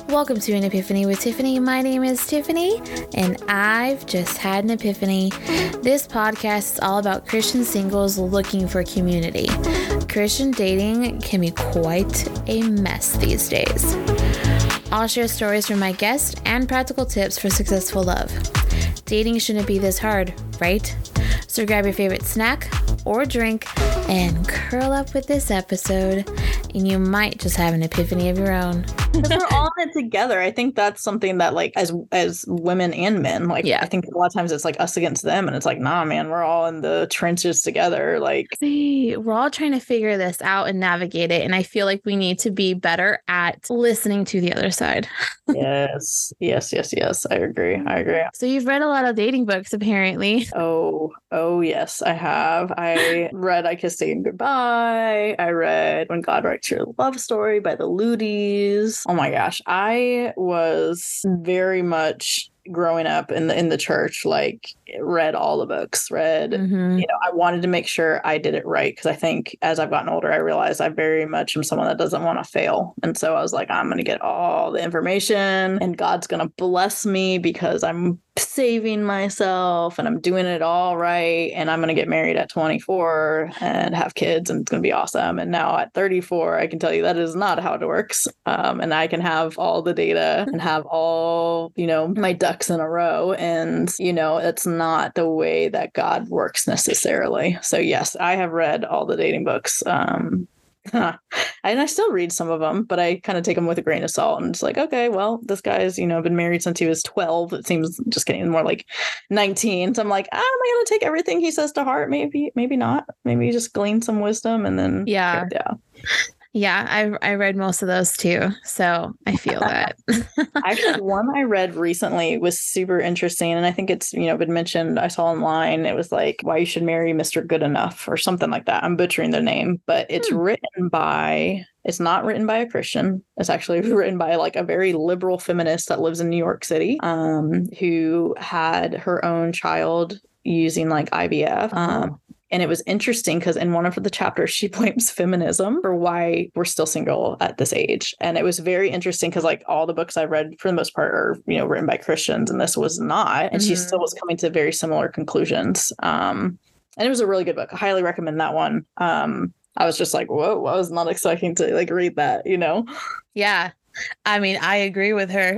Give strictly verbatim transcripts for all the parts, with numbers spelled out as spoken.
Welcome to an Epiphany with Tiffany. My name is Tiffany, and I've just had an epiphany. This podcast is all about Christian singles looking for community. Christian dating can be quite a mess these days. I'll share stories from my guests and practical tips for successful love. Dating shouldn't be this hard, right? So grab your favorite snack or drink and curl up with this episode, and you might just have an epiphany of your own. Because we're all in it together. I think that's something that, like, as as women and men, like, yeah. I think a lot of times it's like us against them, and it's like, nah, man, we're all in the trenches together. Like, See, we're all trying to figure this out and navigate it, and I feel like we need to be better at listening to the other side. yes, yes, yes, yes. I agree. I agree. So you've read a lot of dating books, apparently. Oh, oh, yes, I have. I read I Kissed Satan Goodbye. I read When God Writes Your Love Story by the Luddites. Oh my gosh, I was very much growing up in the in the church, like, read all the books, read, mm-hmm. you know, I wanted to make sure I did it right, because I think as I've gotten older, I realized I very much am someone that doesn't want to fail. And so I was like, I'm going to get all the information, and God's going to bless me because I'm saving myself and I'm doing it all right. And I'm going to get married at twenty-four and have kids, and it's going to be awesome. And now at thirty-four, I can tell you that is not how it works. Um, and I can have all the data and have all, you know, my ducks in a row. And, you know, it's not the way that God works necessarily. So yes, I have read all the dating books. Um, and I still read some of them, but I kind of take them with a grain of salt. And it's like, okay, well, this guy's, you know, been married since he was twelve. It seems just getting more like nineteen. So I'm like, ah, am I going to take everything he says to heart? Maybe, maybe not. Maybe just glean some wisdom and then. Yeah. Yeah. Yeah, I I read most of those too, so I feel that. Actually, one I read recently was super interesting, and I think it's, you know, been mentioned. I saw online, it was like Why You Should Marry Mister Good Enough or something like that. I'm butchering the name, but it's hmm. written by. It's not written by a Christian. It's actually written by like a very liberal feminist that lives in New York City, um, who had her own child using like I V F. Um, And it was interesting because in one of the chapters, she blames feminism for why we're still single at this age. And it was very interesting because, like, all the books I've read for the most part are, you know, written by Christians, and this was not. And mm-hmm. she still was coming to very similar conclusions. Um, and it was a really good book. I highly recommend that one. Um, I was just like, whoa, I was not expecting to like read that, you know? Yeah. I mean, I agree with her.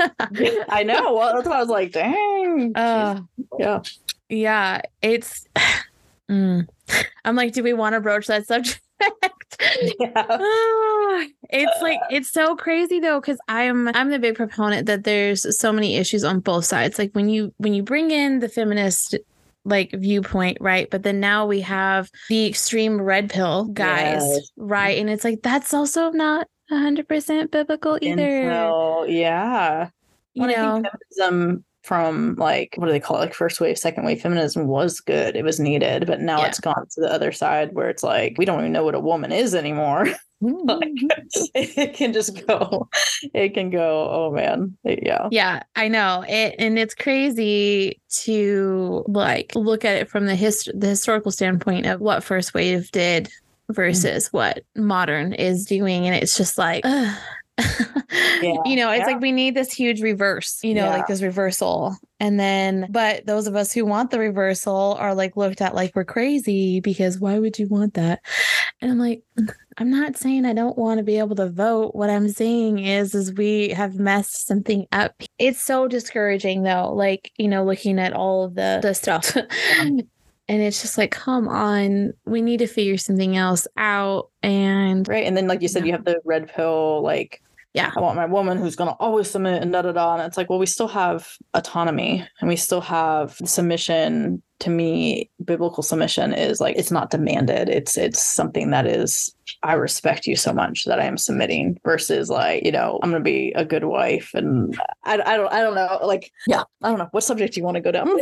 I know. Well, that's why I was like, dang. Uh, yeah. Yeah. It's... Mm. I'm like, do we want to broach that subject? Yeah. Oh, it's like, it's so crazy though, because I'm I'm the big proponent that there's so many issues on both sides. Like when you when you bring in the feminist like viewpoint, right? But then now we have the extreme red pill guys, yes. right? And it's like, that's also not one hundred percent biblical either. So, yeah. You when know, I think feminism from like, what do they call it? Like first wave, second wave feminism was good. It was needed, but now yeah. it's gone to the other side where it's like, we don't even know what a woman is anymore. Like, it can just go, it can go, oh man. Yeah. Yeah, I know it. And it's crazy to like look at it from the hist- the historical standpoint of what first wave did versus mm-hmm. what modern is doing. And it's just like, ugh. Yeah, you know, it's yeah. like we need this huge reverse, you know, yeah. like this reversal. And then, but those of us who want the reversal are like looked at like we're crazy because why would you want that? And I'm like, I'm not saying I don't want to be able to vote. What I'm saying is, is we have messed something up. It's so discouraging though, like, you know, looking at all of the, the stuff. Yeah. And it's just like, come on, we need to figure something else out. And right. And then, like you said, yeah. you have the red pill, like, yeah, I want my woman who's going to always submit and da da da. And it's like, well, we still have autonomy and we still have submission. To me, biblical submission is like, it's not demanded. It's it's something that is, I respect you so much that I am submitting versus like, you know, I'm going to be a good wife. And I, I don't I don't know. Like, yeah, I don't know. What subject do you want to go down?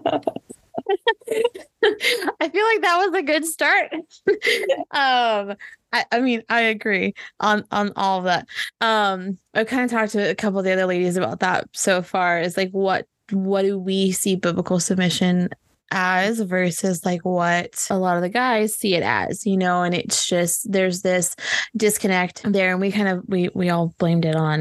I feel like that was a good start. um, I, I mean, I agree on, on all of that. Um, I've kind of talked to a couple of the other ladies about that so far is like, what, what do we see biblical submission as versus like what a lot of the guys see it as, you know, and it's just, there's this disconnect there. And we kind of, we, we all blamed it on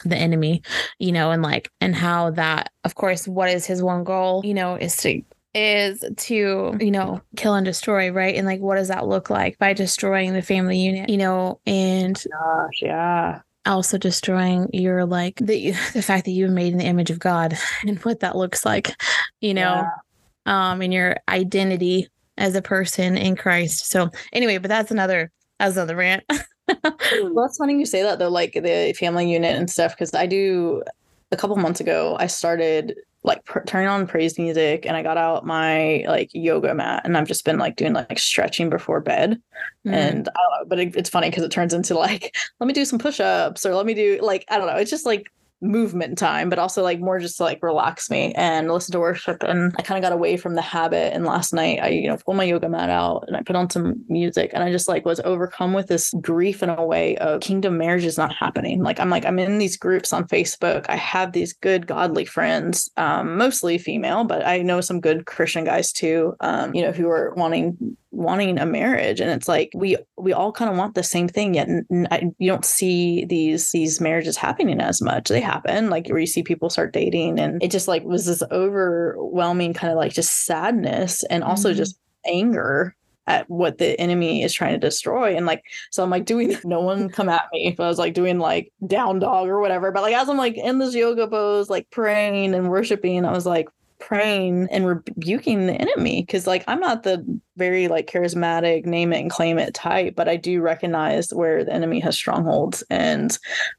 the enemy, you know, and like, and how that, of course, what is his one goal, you know, is to is to, you know, kill and destroy, right? And like, what does that look like by destroying the family unit, you know, and Gosh, yeah. also destroying your like the the fact that you were made in the image of God and what that looks like, you know, yeah. um, and your identity as a person in Christ. So anyway, but that's another that's another rant. Well, it's funny you say that though, like the family unit and stuff, because I do a couple months ago, I started like pr- turning on praise music, and I got out my like yoga mat, and I've just been like doing like stretching before bed. Mm. And I don't know, but it, it's funny because it turns into like, let me do some push-ups, or let me do like, I don't know. It's just like movement time, but also like more just to like relax me and listen to worship. And I kind of got away from the habit. And last night I, you know, pulled my yoga mat out and I put on some music, and I just like was overcome with this grief in a way of kingdom marriage is not happening. Like I'm like, I'm in these groups on Facebook. I have these good godly friends, um, mostly female, but I know some good Christian guys too, um, you know, who are wanting wanting a marriage. And it's like we we all kind of want the same thing, yet n- n- you don't see these these marriages happening as much. They happen, like where you see people start dating, and it just like was this overwhelming kind of like just sadness, and also mm-hmm. just anger at what the enemy is trying to destroy. And like, so I'm like doing, no one come at me if I was like doing like down dog or whatever, but like as I'm like in this yoga pose, like praying and worshiping, I was like praying and rebuking the enemy, because like I'm not the very like charismatic name it and claim it type, but I do recognize where the enemy has strongholds. And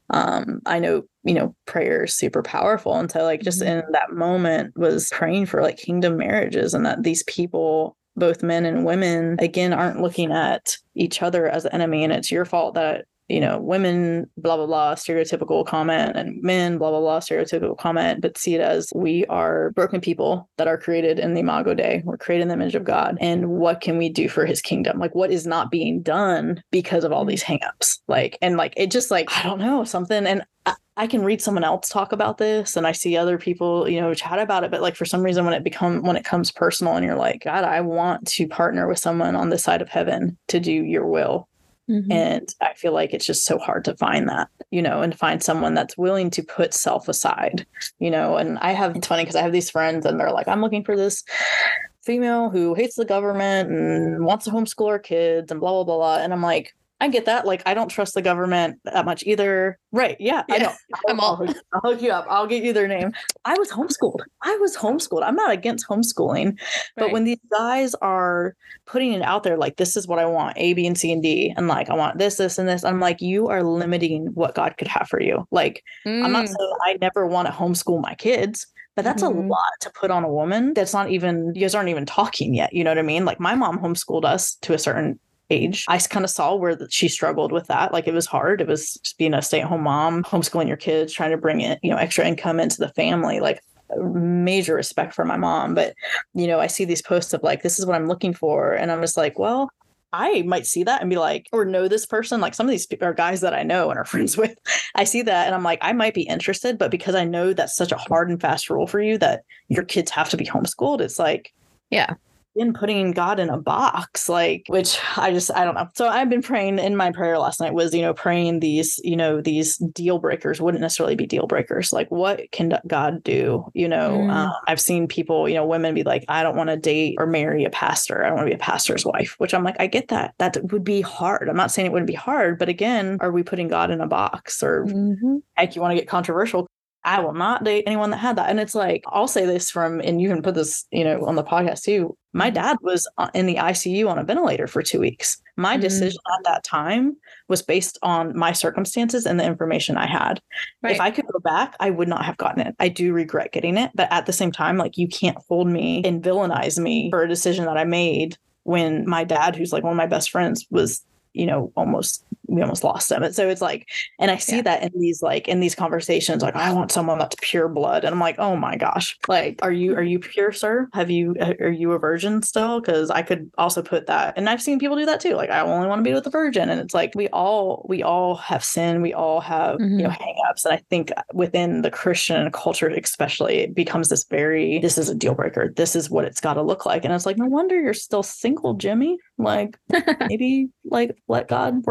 um I know, you know, prayer is super powerful, and so like just mm-hmm. in that moment was praying for like kingdom marriages, and that these people, both men and women, again, aren't looking at each other as the enemy, and it's your fault that, you know, women, blah, blah, blah, stereotypical comment, and men, blah, blah, blah, stereotypical comment, but see it as we are broken people that are created in the Imago Dei. We're created in the image of God. And what can we do for his kingdom? Like, what is not being done because of all these hangups? Like, and like, it just like, I don't know, something. And I, I can read someone else talk about this, and I see other people, you know, chat about it. But like, for some reason, when it become, when it comes personal and you're like, God, I want to partner with someone on this side of heaven to do your will. Mm-hmm. And I feel like it's just so hard to find that, you know, and find someone that's willing to put self aside, you know. And I have, it's funny because I have these friends, and they're like, I'm looking for this female who hates the government and wants to homeschool her kids and blah, blah, blah, blah. And I'm like, I get that. Like, I don't trust the government that much either. Right. Yeah, yeah. I know. I'm all, I'll, I'll hook you up. I'll get you their name. I was homeschooled. I was homeschooled. I'm not against homeschooling. But right. when these guys are putting it out there, like, this is what I want, A, B, and C, and D, and like, I want this, this, and this, I'm like, you are limiting what God could have for you. Like, mm. I'm not saying I never want to homeschool my kids, but that's mm-hmm. a lot to put on a woman. That's not even, you guys aren't even talking yet. You know what I mean? Like, my mom homeschooled us to a certain age. I kind of saw where she struggled with that. Like, it was hard. It was just being a stay-at-home mom, homeschooling your kids, trying to bring in, you know, extra income into the family. Like, major respect for my mom. But, you know, I see these posts of like, this is what I'm looking for. And I'm just like, well, I might see that and be like, or know this person. Like, some of these are guys that I know and are friends with. I see that and I'm like, I might be interested, but because I know that's such a hard and fast rule for you that your kids have to be homeschooled, it's like, yeah. in putting God in a box, like, which I just, I don't know. So I've been praying, in my prayer last night was, you know, praying these, you know, these deal breakers wouldn't necessarily be deal breakers. Like, what can God do? You know, mm. um, I've seen people, you know, women be like, I don't want to date or marry a pastor. I don't want to be a pastor's wife, which I'm like, I get that. That would be hard. I'm not saying it wouldn't be hard, but again, are we putting God in a box? Or mm-hmm. like, you want to get controversial? I will not date anyone that had that. And it's like, I'll say this from, and you can put this, you know, on the podcast too. My dad was in the I C U on a ventilator for two weeks. My mm. decision at that time was based on my circumstances and the information I had. Right. If I could go back, I would not have gotten it. I do regret getting it. But at the same time, like, you can't hold me and villainize me for a decision that I made when my dad, who's like one of my best friends, was, you know, almost, we almost lost him. And so it's like, and I see yeah. that in these, like, in these conversations, like, I want someone that's pure blood. And I'm like, oh my gosh, like, are you, are you pure, sir? Have you, are you a virgin still? Cause I could also put that. And I've seen people do that too. Like, I only want to be with a virgin. And it's like, we all, we all have sin. We all have, mm-hmm. you know, hangups. And I think within the Christian culture, especially, it becomes this very, this is a deal breaker. This is what it's got to look like. And it's like, no wonder you're still single, Jimmy. Like, maybe like let God work in that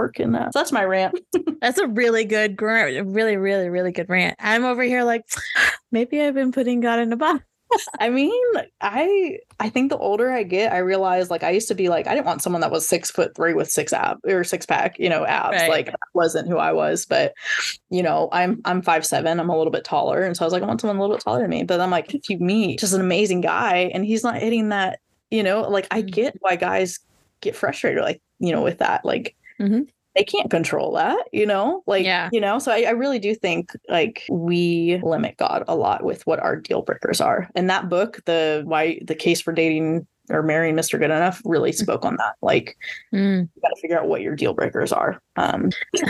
Yeah. So that's my rant. That's a really good grant. Really, really, really good rant. I'm over here like, maybe I've been putting God in a box. I mean, I I think the older I get, I realize like I used to be like, I didn't want someone that was six foot three with six ab or six pack, you know, abs. Right. Like that wasn't who I was. But you know, I'm I'm five seven. I'm a little bit taller, and so I was like, I want someone a little bit taller than me. But I'm like, if you meet just an amazing guy, and he's not hitting that, you know, like I get why guys get frustrated, like you know, with that, like. Mm-hmm. They can't control that, you know, like, yeah. you know, so I, I really do think like we limit God a lot with what our deal breakers are. And that book, the why the case for dating or marrying Mister Good Enough really spoke on that. Like mm. you got to figure out what your deal breakers are. Um,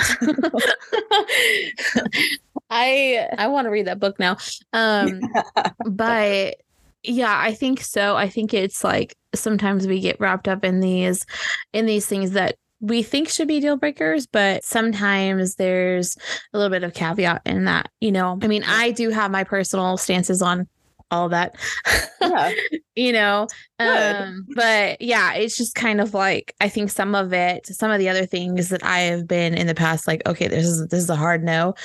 I, I want to read that book now. Um, but yeah, I think so. I think it's like sometimes we get wrapped up in these, in these things that we think should be deal breakers, but sometimes there's a little bit of caveat in that, you know, I mean, I do have my personal stances on all of that, yeah. you know, um, but yeah, it's just kind of like, I think some of it, some of the other things that I have been in the past, like, okay, this is, this is a hard no,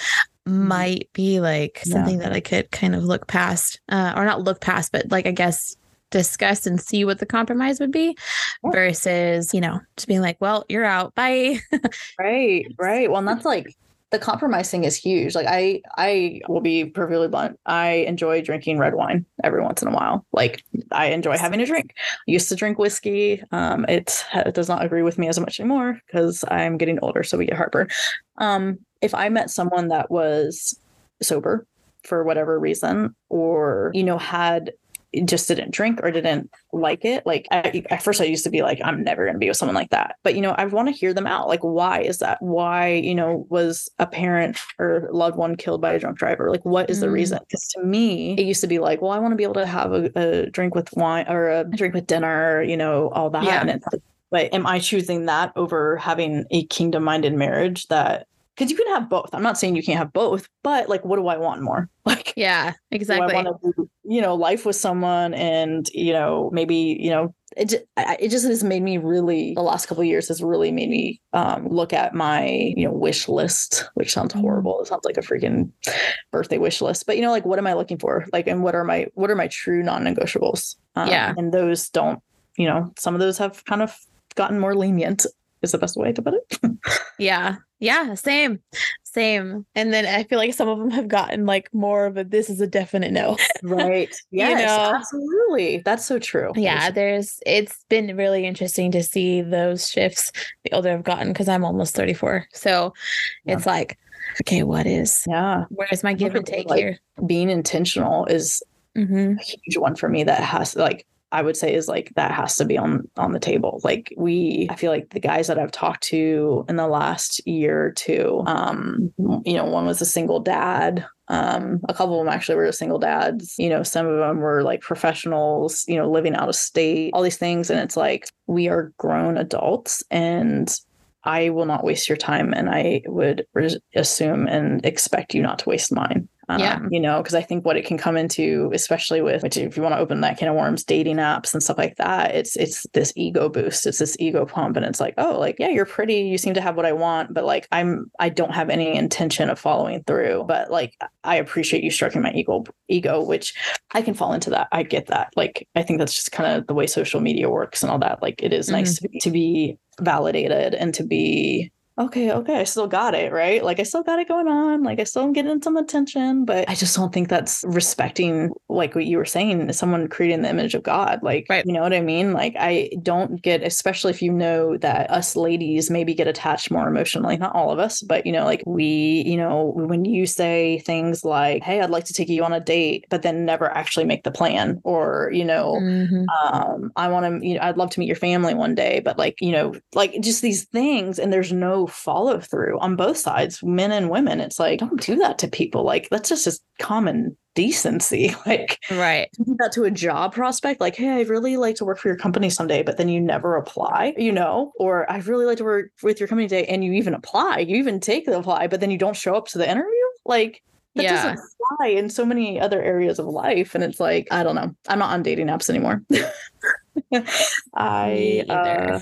might be like something yeah. that I could kind of look past, uh, or not look past, but like, I guess, discuss and see what the compromise would be yeah. versus, you know, just being like, well, you're out. Bye. Right. Right. Well, and that's like the compromise thing is huge. Like I, I will be perfectly blunt. I enjoy drinking red wine every once in a while. Like I enjoy having a drink. I used to drink whiskey. Um, it, it does not agree with me as much anymore because I'm getting older. So we get heartburn. Um, if I met someone that was sober for whatever reason, or, you know, had just didn't drink or didn't like it. Like I, at first I used to be like, I'm never going to be with someone like that. But, you know, I want to hear them out. Like, why is that? Why, you know, was a parent or loved one killed by a drunk driver? Like, what is mm. the reason? Because to me, it used to be like, well, I want to be able to have a, a drink with wine or a drink with dinner, you know, all that. Yeah. And it's, but am I choosing that over having a kingdom minded marriage that, because you can have both. I'm not saying you can't have both, but like, what do I want more? Like, yeah, exactly. Do I want to do, you know, life with someone and, you know, maybe, you know, it, it just has made me really, the last couple of years has really made me um, look at my, you know, wish list, which sounds horrible. It sounds like a freaking birthday wish list, but you know, like, what am I looking for? Like, and what are my, what are my true non-negotiables? Um, yeah. And those don't, you know, some of those have kind of gotten more lenient is the best way to put it. Yeah. Yeah. Same. Same. And then I feel like some of them have gotten like more of a, this is a definite no. Right. Yes, you know? Absolutely. That's so true. Yeah. There's, it's been really interesting to see those shifts the older I've gotten because I'm almost thirty-four. So yeah. It's like, okay, what is, yeah. where's my give and take like, here? Being intentional is mm-hmm. a huge one for me that has like, I would say is like, that has to be on, on the table. Like we, I feel like the guys that I've talked to in the last year or two, um, you know, one was a single dad. Um, a couple of them actually were single dads, you know, some of them were like professionals, you know, living out of state, all these things. And it's like, we are grown adults and I will not waste your time. And I would res- assume and expect you not to waste mine. Um, yeah. You know, because I think what it can come into, especially with, which if you want to open that can of worms, dating apps and stuff like that, it's it's this ego boost. It's this ego pump. And it's like, oh, like, yeah, you're pretty. You seem to have what I want. But like, I'm I don't have any intention of following through. But like, I appreciate you stroking my ego, ego, which I can fall into that. I get that. Like, I think that's just kind of the way social media works and all that. Like, it is mm-hmm. nice to be, to be validated and to be okay, okay, I still got it, right? Like I still got it going on. Like I still am getting some attention, but I just don't think that's respecting, like what you were saying, someone creating the image of God. Like, right. You know what I mean? Like I don't get, especially if you know that us ladies maybe get attached more emotionally, not all of us, but you know, like we, you know, when you say things like, hey, I'd like to take you on a date, but then never actually make the plan, or, you know, mm-hmm. um, I want to, you know, I'd love to meet your family one day, but like, you know, like just these things, and there's no follow through on both sides, men and women. It's like, don't do that to people. Like, that's just just common decency. Like, right. Do that to a job prospect. Like, hey, I'd really like to work for your company someday, but then you never apply, you know, or I'd really like to work with your company today. And you even apply, you even take the apply, but then you don't show up to the interview. Like, that yeah. doesn't apply in so many other areas of life. And it's like, I don't know. I'm not on dating apps anymore. I, uh,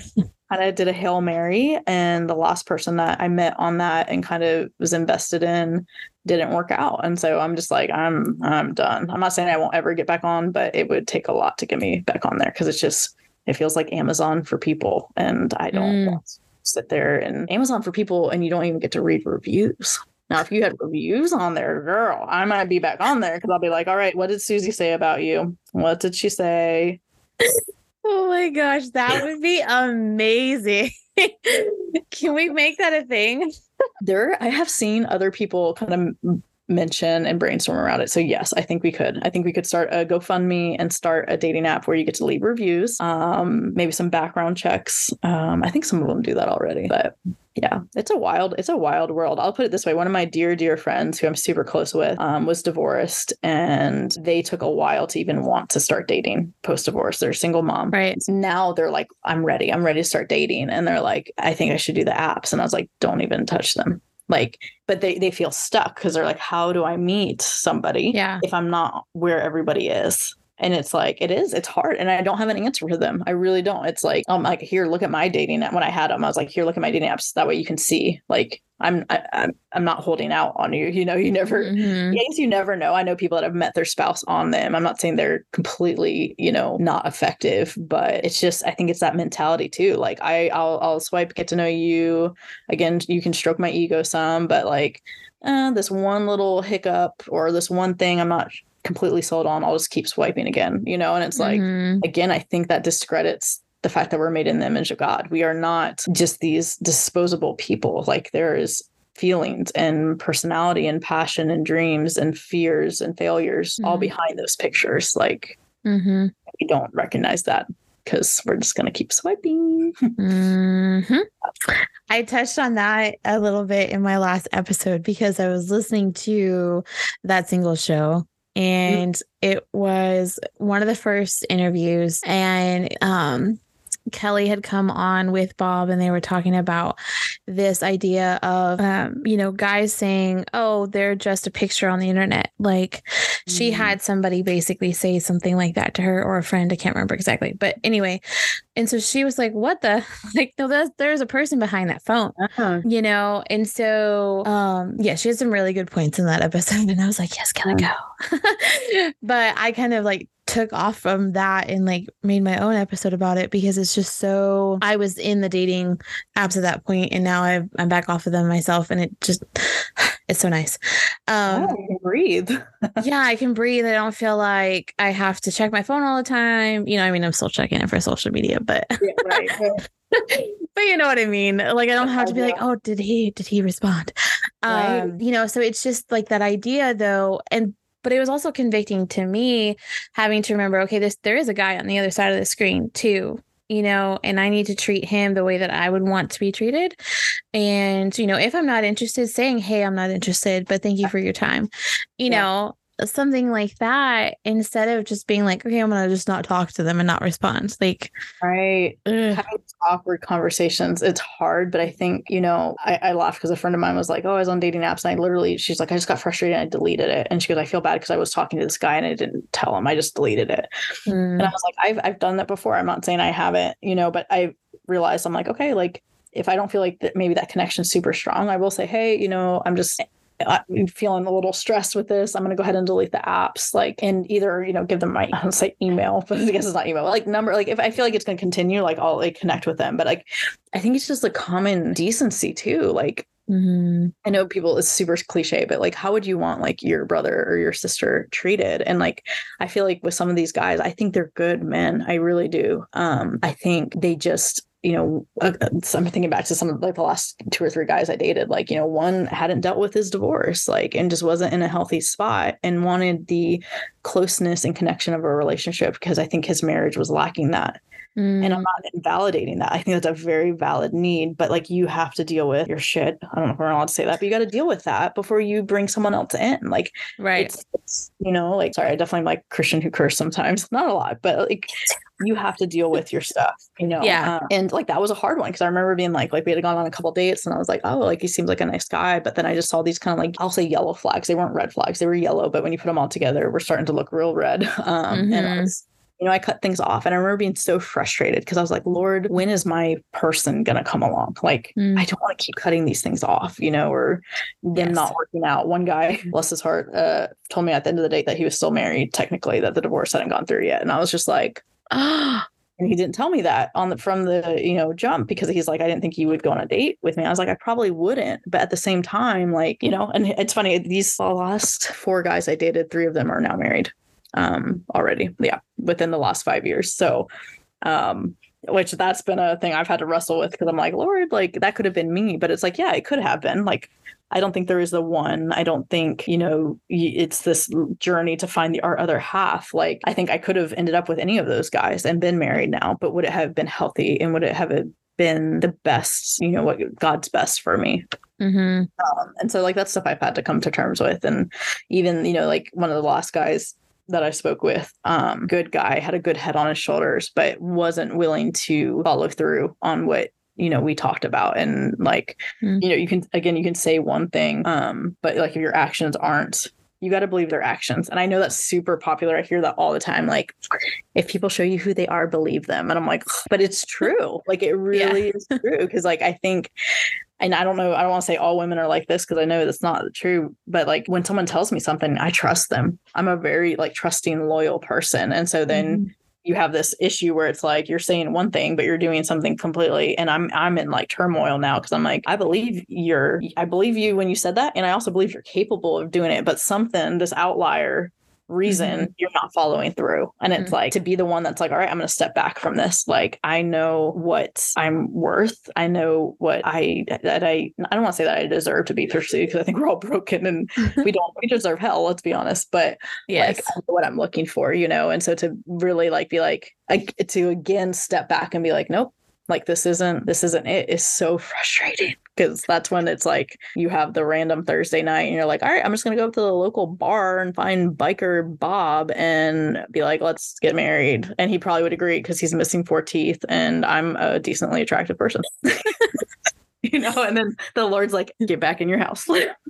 kind of did a Hail Mary, and the last person that I met on that and kind of was invested in didn't work out. And so I'm just like, I'm I'm done. I'm not saying I won't ever get back on, but it would take a lot to get me back on there because it's just, it feels like Amazon for people. And I don't Mm. want to sit there and Amazon for people and you don't even get to read reviews. Now, if you had reviews on there, girl, I might be back on there because I'll be like, all right, what did Susie say about you? What did she say? Oh my gosh, that would be amazing. Can we make that a thing? There, I have seen other people kind of mention and brainstorm around it. So yes, I think we could. I think we could start a GoFundMe and start a dating app where you get to leave reviews, um, maybe some background checks. Um, I think some of them do that already, but yeah, it's a wild, it's a wild world. I'll put it this way. One of my dear, dear friends who I'm super close with um, was divorced, and they took a while to even want to start dating post-divorce. They're a single mom. Right. Now they're like, I'm ready. I'm ready to start dating. And they're like, I think I should do the apps. And I was like, don't even touch them. Like, but they, they feel stuck because they're like, how do I meet somebody Yeah. if I'm not where everybody is? And it's like, it is, it's hard. And I don't have an answer for them. I really don't. It's like, I'm like, here, look at my dating app. When I had them, I was like, here, look at my dating apps. That way you can see, like, I'm, I, I'm, I'm not holding out on you. You know, you never, Mhm. I guess you never know. I know people that have met their spouse on them. I'm not saying they're completely, you know, not effective, but it's just, I think it's that mentality too. Like I, I'll, I'll swipe, get to know you. Again, you can stroke my ego some, but like, uh, this one little hiccup or this one thing I'm not completely sold on, I'll just keep swiping again, you know? And it's like, Mhm. again, I think that discredits the fact that we're made in the image of God. We are not just these disposable people. Like there is feelings and personality and passion and dreams and fears and failures all Mhm. behind those pictures. Like Mhm. we don't recognize that because we're just going to keep swiping. Mhm. I touched on that a little bit in my last episode because I was listening to That Single Show, and it was one of the first interviews, and um Kelly had come on with Bob, and they were talking about this idea of, um, you know, guys saying, oh, they're just a picture on the internet. Like she Mm. had somebody basically say something like that to her, or a friend. I can't remember exactly. But anyway, and so she was like, what the, like, no, there's, there's a person behind that phone, Uh-huh. you know? And so, um, yeah, she had some really good points in that episode. And I was like, yes, Kelly, go. But I kind of like took off from that and like made my own episode about it because it's just so, I was in the dating apps at that point, and now I've, I'm back off of them myself, and it just, it's so nice. Um, Oh, you can breathe. yeah, I can breathe. I don't feel like I have to check my phone all the time. You know, I mean, I'm still checking it for social media, but Yeah, right. but you know what I mean? Like I don't have to be like, Yeah. oh, did he did he respond? Right. Um, you know, so it's just like that idea though. And but it was also convicting to me having to remember, okay, this there is a guy on the other side of the screen too, you know, and I need to treat him the way that I would want to be treated. And, you know, if I'm not interested, saying, hey, I'm not interested, but thank you for your time, you Yeah. know, something like that, instead of just being like, okay, I'm gonna just not talk to them and not respond. Like, Right. ugh. Having awkward conversations, it's hard, but I think, you know, I, I laughed because a friend of mine was like, oh, I was on dating apps, and I literally, she's like, I just got frustrated and I deleted it. And she goes, I feel bad because I was talking to this guy and I didn't tell him. I just deleted it. Mm. And I was like, I've I've done that before. I'm not saying I haven't, you know, but I realized I'm like, okay, like if I don't feel like that maybe that connection's super strong, I will say, hey, you know, I'm just I'm feeling a little stressed with this. I'm going to go ahead and delete the apps, like, and either, you know, give them my, I don't say email, but I guess it's not email, like number, like if I feel like it's going to continue, like I'll like connect with them. But like, I think it's just like common decency too. Like, Mm-hmm. I know people, it's super cliche, but like, how would you want like your brother or your sister treated? And like, I feel like with some of these guys, I think they're good men. I really do. Um, I think they just, you know, uh, so I'm thinking back to some of like the last two or three guys I dated, like, you know, one hadn't dealt with his divorce, like, and just wasn't in a healthy spot and wanted the closeness and connection of a relationship because I think his marriage was lacking that. Mm. And I'm not invalidating that. I think that's a very valid need, but like you have to deal with your shit. I don't know if we're allowed to say that, but you got to deal with that before you bring someone else in. Like, Right. It's, it's, you know, like, sorry, I definitely like Christian who curse sometimes, not a lot, but like you have to deal with your stuff, you know? Yeah. Um, and like, that was a hard one. Cause I remember being like, like we had gone on a couple dates and I was like, oh, like he seems like a nice guy. But then I just saw these kind of like, I'll say yellow flags. They weren't red flags. They were yellow, but when you put them all together, we're starting to look real red. Um, Mhm. and I was, you know, I cut things off. And I remember being so frustrated because I was like, Lord, when is my person going to come along? Like, mm. I don't want to keep cutting these things off, you know, or them yes. not working out. One guy, bless his heart, uh, told me at the end of the date that he was still married, technically, that the divorce hadn't gone through yet. And I was just like, ah. And he didn't tell me that on the from the, you know, jump, because he's like, I didn't think you would go on a date with me. I was like, I probably wouldn't. But at the same time, like, you know, and it's funny, these last four guys I dated, three of them are now married um, already. Yeah. Within the last five years. So, um, which that's been a thing I've had to wrestle with, because I'm like, Lord, like that could have been me. But it's like, yeah, it could have been. Like, I don't think there is the one. I don't think, you know, it's this journey to find the our other half. Like, I think I could have ended up with any of those guys and been married now, but would it have been healthy, and would it have been the best, you know, what God's best for me? Mm-hmm. Um, and so like that's stuff I've had to come to terms with. And even, you know, like one of the last guys that I spoke with, um, good guy, had a good head on his shoulders, but wasn't willing to follow through on what, you know, we talked about. And like, mm. you know, you can, again, you can say one thing, um, but like if your actions aren't, you got to believe their actions. And I know that's super popular. I hear that all the time. Like, if people show you who they are, believe them. And I'm like, but it's true. Like, it really yeah. is true. Cause like, I think, and I don't know, I don't want to say all women are like this, because I know that's not true. But like when someone tells me something, I trust them. I'm a very like trusting, loyal person. And so then mm. you have this issue where it's like you're saying one thing, but you're doing something completely. And I'm I'm in like turmoil now, because I'm like, I believe you're, I believe you when you said that. And I also believe you're capable of doing it. But something, this outlier reason, mm-hmm. you're not following through. And it's mm-hmm. like to be the one that's like, all right, I'm going to step back from this. Like, I know what I'm worth. I know what I, that I, I don't want to say that I deserve to be pursued, because I think we're all broken and we don't, we deserve hell, let's be honest. But yes. like, I know what I'm looking for, you know? And so to really like, be like, I, to again, step back and be like, nope, like this isn't, this isn't it, is so frustrating. Because that's when it's like you have the random Thursday night and you're like, all right, I'm just going to go up to the local bar and find biker Bob and be like, let's get married. And he probably would agree, because he's missing four teeth and I'm a decently attractive person. You know, and then the Lord's like, get back in your house.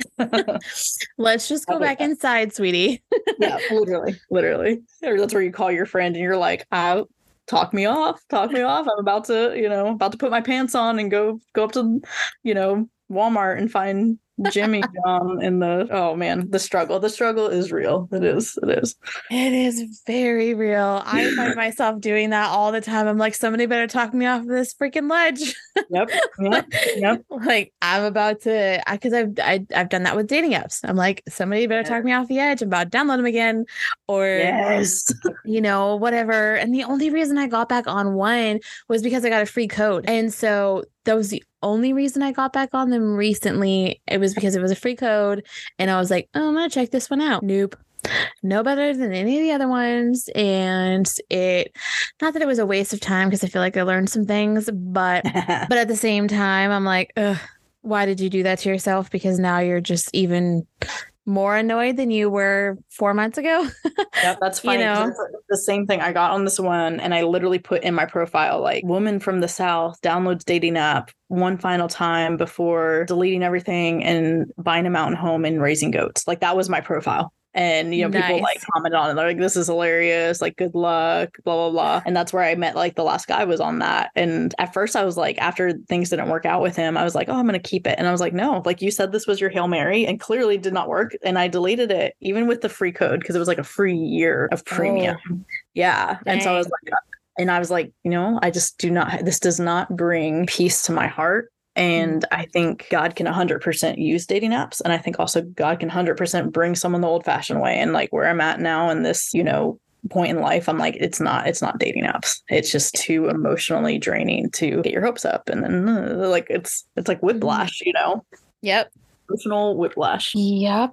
Let's just go back that. inside, sweetie. Yeah, literally, literally. Or that's where you call your friend and you're like, out. Talk me off, talk me off. I'm about to, you know, about to put my pants on and go, go up to, you know, Walmart and find Jimmy um, in the, oh man, the struggle, the struggle is real. It is, it is. It is very real. I find myself doing that all the time. I'm like, somebody better talk me off of this freaking ledge. Yep. Yep. Yep. Like I'm about to, because I've, I, I've done that with dating apps. I'm like, somebody better talk me off the edge. I'm about to download them again, or, yes. you know, whatever. And the only reason I got back on one was because I got a free code. And so that was the only reason I got back on them recently. It was because it was a free code. And I was like, oh, I'm going to check this one out. Nope. No better than any of the other ones. And it, not that it was a waste of time, because I feel like I learned some things, but, but at the same time, I'm like, ugh, why did you do that to yourself? Because now you're just even more annoyed than you were four months ago. Yeah, that's funny. You know? The same thing. I got on this one and I literally put in my profile, like, woman from the South downloads dating app one final time before deleting everything and buying a mountain home and raising goats. Like, that was my profile. And, you know, nice. People like commented on it. They're like, this is hilarious. Like, good luck, blah, blah, blah. And that's where I met, like, the last guy was on that. And at first I was like, after things didn't work out with him, I was like, oh, I'm going to keep it. And I was like, no, like you said, this was your Hail Mary, and clearly did not work. And I deleted it, even with the free code, because it was like a free year of premium. Oh. Yeah. Dang. And so I was like, and I was like, you know, I just do not, this does not bring peace to my heart. And I think God can one hundred percent use dating apps. And I think also God can one hundred percent bring someone the old fashioned way. And like where I'm at now in this, you know, point in life, I'm like, it's not, it's not dating apps. It's just too emotionally draining to get your hopes up. And then uh, like, it's, it's like whiplash, you know? Yep. Emotional whiplash. Yep.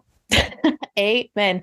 Amen.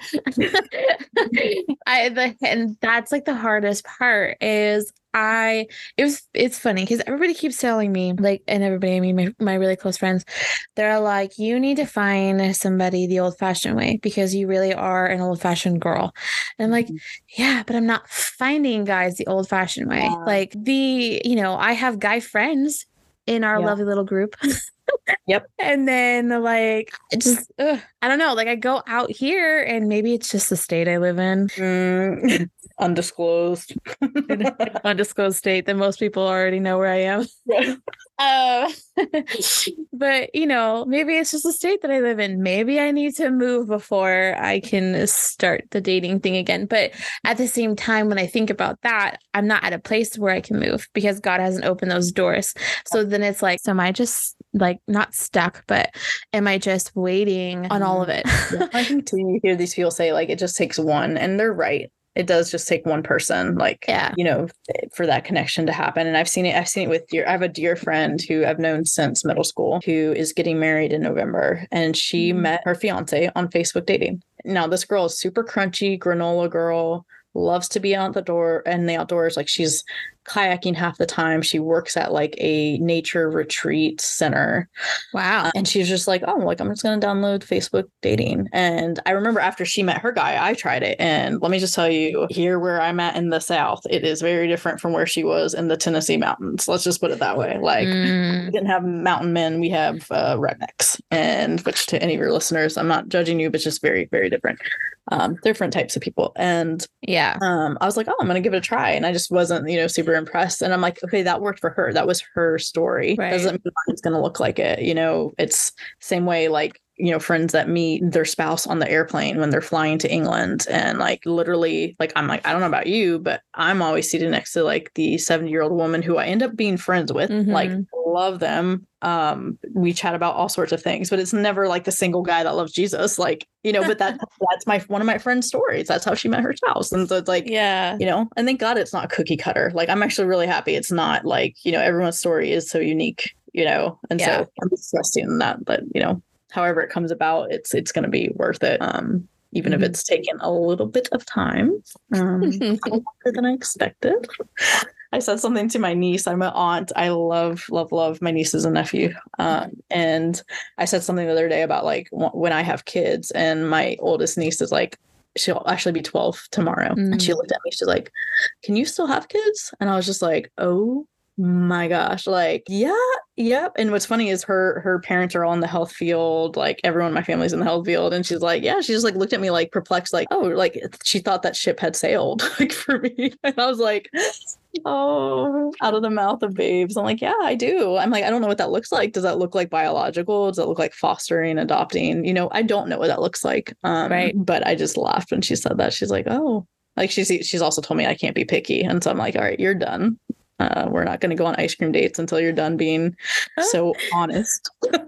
I the and that's like the hardest part is I it was it's funny because everybody keeps telling me, like, and everybody, I mean my, my really close friends, they're like, you need to find somebody the old fashioned way because you really are an old fashioned girl. And I'm like, yeah, but I'm not finding guys the old fashioned way. Yeah. Like the, you know, I have guy friends in our yeah. lovely little group. Yep. And then like it just ugh, I don't know, like I go out here and maybe it's just the state I live in. Mm, undisclosed. Undisclosed state that most people already know where I am. Yeah. Uh, but you know, maybe it's just a state that I live in. Maybe I need to move before I can start the dating thing again. But at the same time, when I think about that, I'm not at a place where I can move because God hasn't opened those doors. So then it's like, so am I just like not stuck, but am I just waiting on all of it? Yeah, I think too, you hear these people say like it just takes one, and they're right. It does just take one person, like, yeah. you know, for that connection to happen. And I've seen it. I've seen it with dear. I have a dear friend who I've known since middle school who is getting married in November. And she mm-hmm. met her fiance on Facebook dating. Now, this girl is super crunchy, granola girl, loves to be out the door and the outdoors. Like she's kayaking half the time. She works at like a nature retreat center. Wow. Uh, and she's just like, oh, like I'm just going to download Facebook dating. And I remember after she met her guy, I tried it. And let me just tell you, here where I'm at in the South, it is very different from where she was in the Tennessee mountains. Let's just put it that way. Like mm. we didn't have mountain men. We have uh, rednecks. And which to any of your listeners, I'm not judging you, but just very, very different. Um, different types of people. And yeah, um, I was like, oh, I'm going to give it a try. And I just wasn't, you know, super impressed. And I'm like, okay, that worked for her. That was her story. Right. Doesn't mean it's going to look like it. You know, it's same way, like, you know, friends that meet their spouse on the airplane when they're flying to England. And like, literally, like, I'm like, I don't know about you, but I'm always seated next to like the seventy year old woman who I end up being friends with, mm-hmm. like, love them. Um, we chat about all sorts of things, but it's never like the single guy that loves Jesus, like, you know, but that that's my, one of my friend's stories. That's how she met her spouse. And so it's like, yeah, you know, and thank God it's not cookie cutter. Like, I'm actually really happy. It's not like, you know, everyone's story is so unique, you know, and yeah. so I'm just trusting in that, but you know, however it comes about, it's, it's going to be worth it. Um, even mm-hmm. if it's taken a little bit of time, um, longer than I expected. I said something to my niece. I'm an aunt. I love, love, love my nieces and nephew. Um, and I said something the other day about like w- when I have kids, and my oldest niece is like, she'll actually be twelve tomorrow. Mm. And she looked at me. She's like, can you still have kids? And I was just like, oh my gosh, like, yeah, yep. And what's funny is her, her parents are all in the health field. Like everyone in my family's in the health field. And she's like, yeah, she just like looked at me like perplexed, like, oh, like she thought that ship had sailed like for me. And I was like, oh, out of the mouth of babes. I'm like, yeah, I do. I'm like, I don't know what that looks like. Does that look like biological? Does that look like fostering, adopting? You know, I don't know what that looks like. Um, right. But I just laughed when she said that. She's like, oh, like she's, she's also told me I can't be picky. And so I'm like, all right, you're done. Uh, we're not going to go on ice cream dates until you're done being so honest.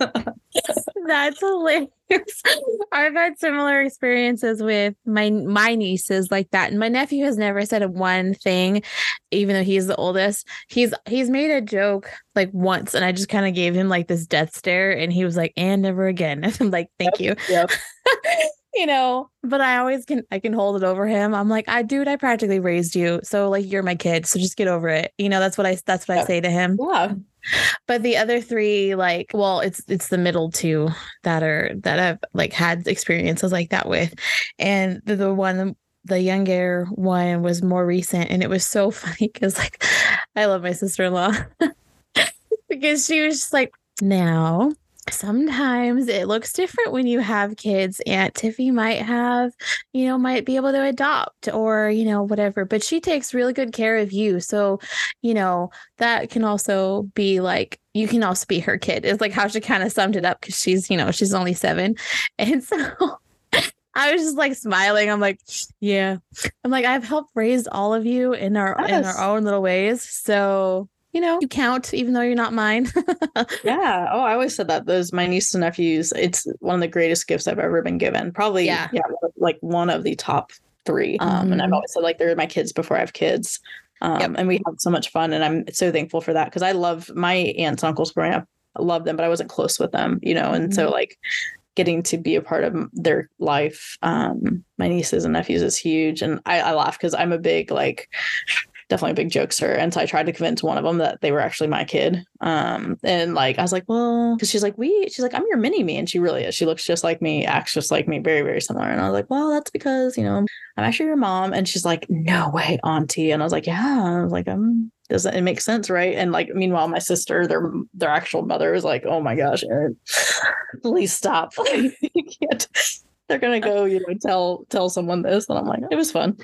That's hilarious. I've had similar experiences with my my nieces like that. And my nephew has never said one thing, even though he's the oldest. He's he's made a joke like once, and I just kind of gave him like this death stare, and he was like, and never again. I'm like, thank you. Yep. You know, but I always can, I can hold it over him. I'm like, I, dude, I practically raised you. So like, you're my kid. So just get over it. You know, that's what I, that's what yeah. I say to him. Yeah. But the other three, like, well, it's, it's the middle two that are, that I've like had experiences like that with. And the, the one, the younger one was more recent. And it was so funny because like, I love my sister-in-law because she was just like, now, sometimes it looks different when you have kids. Aunt Tiffy might have, you know, might be able to adopt or, you know, whatever, but she takes really good care of you. So, you know, that can also be like, you can also be her kid. It's like how she kind of summed it up because she's, you know, she's only seven. And so I was just like smiling. I'm like, yeah, I'm like, I've helped raise all of you in our, yes. in our own little ways. So, you know, you count, even though you're not mine. Yeah. Oh, I always said that. Those, my nieces and nephews, it's one of the greatest gifts I've ever been given. Probably, yeah, yeah like one of the top three. Um, mm-hmm. And I've always said, like, they're my kids before I have kids. Um, yep. And we have so much fun. And I'm so thankful for that because I love my aunts and uncles growing up. I love them, but I wasn't close with them, you know? And mm-hmm. so, like, getting to be a part of their life, um, my nieces and nephews is huge. And I, I laugh because I'm a big, like, definitely a big jokester. And so I tried to convince one of them that they were actually my kid. Um, and like, I was like, well, cause she's like, we, she's like, I'm your mini me. And she really is. She looks just like me, acts just like me, very, very similar. And I was like, well, that's because, you know, I'm actually your mom. And she's like, no way, auntie. And I was like, yeah, I was like, I'm, doesn't it make sense, right? And like, meanwhile, my sister, their their actual mother was like, oh my gosh, Erin, please stop. You can't. They're gonna go, you know, tell tell someone this. And I'm like, it was fun.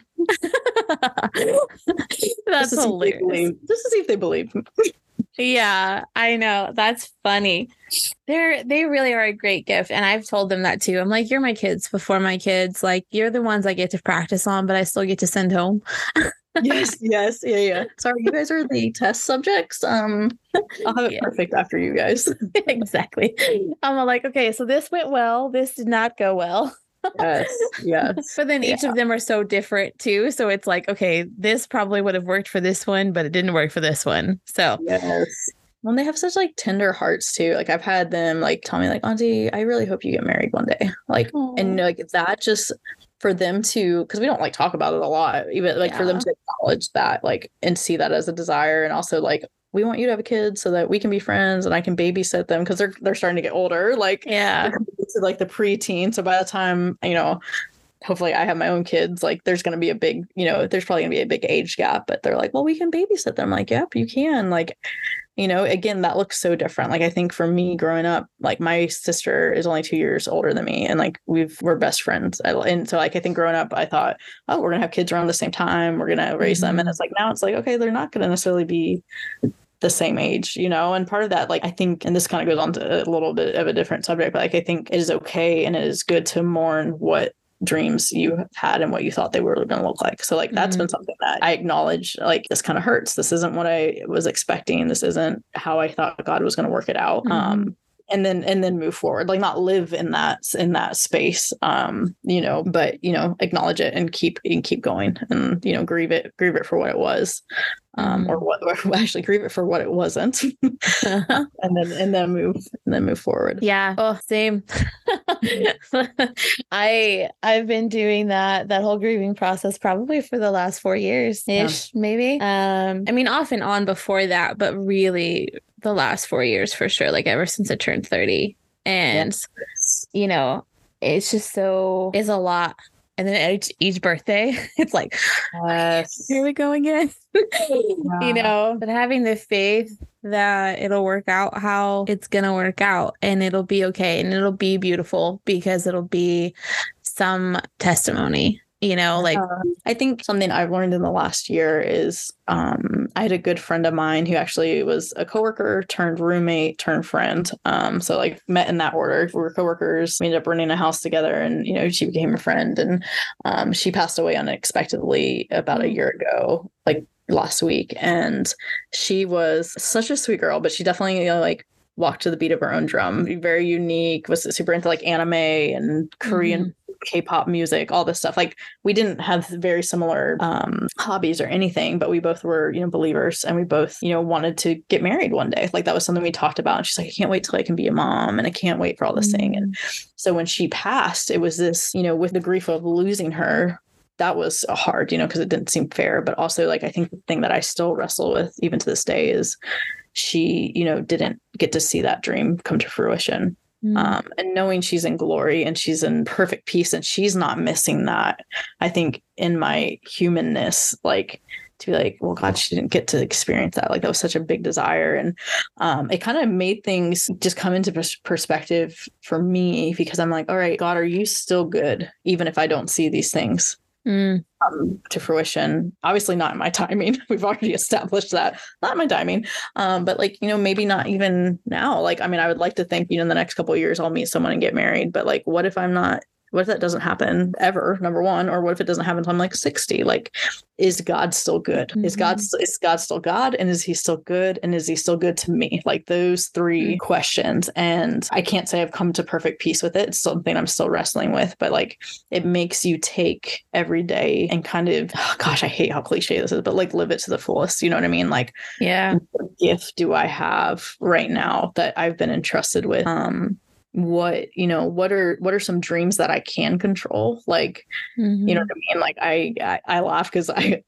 That's just hilarious. Believe, just to see if they believe. Yeah, I know. That's funny. They're they really are a great gift. And I've told them that too. I'm like, you're my kids before my kids. Like, you're the ones I get to practice on, but I still get to send home. Yes, yes, yeah, yeah. Sorry, you guys are the test subjects. Um, I'll have it yeah. perfect after you guys. Exactly. I'm like, okay, so this went well. This did not go well. Yes, yes. But then yeah. each of them are so different too. So it's like, okay, this probably would have worked for this one, but it didn't work for this one. So yes. Well, they have such like tender hearts too. Like I've had them like tell me like, Auntie, I really hope you get married one day. Like, Aww. And like that just for them to, because we don't like talk about it a lot, even like yeah. for them to acknowledge that, like, and see that as a desire, and also like, we want you to have a kid so that we can be friends and I can babysit them because they're they're starting to get older. Like, yeah, to like the preteen. So by the time, you know, hopefully I have my own kids, like there's going to be a big, you know, there's probably going to be a big age gap, but they're like, well, we can babysit them. I'm like, yep, you can. Like, you know, again, that looks so different. Like, I think for me growing up, like my sister is only two years older than me, and like we've we're best friends. I, and so like I think growing up, I thought, oh, we're gonna have kids around the same time. We're gonna raise mm-hmm. them, and it's like now it's like, okay, they're not gonna necessarily be the same age, you know. And part of that, like I think, and this kind of goes on to a little bit of a different subject, but like I think it is okay and it is good to mourn what dreams you had and what you thought they were going to look like. So like that's mm-hmm. been something that I acknowledge, like this kind of hurts. This isn't what I was expecting. This isn't how I thought God was going to work it out. Mm-hmm. Um, and then and then move forward, like not live in that in that space, um, you know, but you know, acknowledge it and keep and keep going, and you know, grieve it, grieve it for what it was, um, or what or actually grieve it for what it wasn't, and then and then move and then move forward. Yeah. Oh, same. I I've been doing that that whole grieving process probably for the last four years ish, yeah. maybe. Um, I mean, off and on before that, but really the last four years for sure. Like ever since I turned thirty, and yes. you know, it's just so it's a lot. And then each, each birthday, it's like, yes. here we go again. Yeah. You know, but having the faith that it'll work out how it's going to work out, and it'll be okay, and it'll be beautiful because it'll be some testimony, you know, like. Uh, I think something I've learned in the last year is um, I had a good friend of mine who actually was a coworker turned roommate turned friend. Um, so like met in that order. We were coworkers. We ended up renting a house together, and, you know, she became a friend, and um, she passed away unexpectedly about a year ago, like last week. And she was such a sweet girl, but she definitely, you know, like walked to the beat of her own drum, very unique, was super into like anime and Korean mm-hmm. K-pop music, all this stuff. Like we didn't have very similar um, hobbies or anything, but we both were, you know, believers, and we both, you know, wanted to get married one day. Like that was something we talked about. And she's like, I can't wait till I can be a mom, and I can't wait for all this mm-hmm. thing. And so when she passed, it was this, you know, with the grief of losing her, that was hard, you know, because it didn't seem fair. But also, like, I think the thing that I still wrestle with even to this day is she, you know, didn't get to see that dream come to fruition. Mm. Um, and knowing she's in glory and she's in perfect peace and she's not missing that, I think in my humanness, like to be like, well, God, she didn't get to experience that. Like that was such a big desire. And um, it kind of made things just come into pers- perspective for me, because I'm like, all right, God, are you still good? Even if I don't see these things mm. um, to fruition, obviously not in my timing. We've already established that, not in my timing. Um, but like, you know, maybe not even now. Like, I mean, I would like to think, you know, in the next couple of years, I'll meet someone and get married, but like, what if I'm not, what if that doesn't happen ever, number one, or what if it doesn't happen until I'm like sixty? Like, is God still good? Mm-hmm. Is God, is God still God? And is he still good? And is he still good to me? Like those three mm-hmm. questions. And I can't say I've come to perfect peace with it. It's something I'm still wrestling with, but like, it makes you take every day and kind of, oh gosh, I hate how cliche this is, but like live it to the fullest. You know what I mean? Like, yeah, what gift do I have right now that I've been entrusted with? Um, what, you know, what are, what are some dreams that I can control? Like, mm-hmm. you know what I mean? Like I, I, I laugh because I,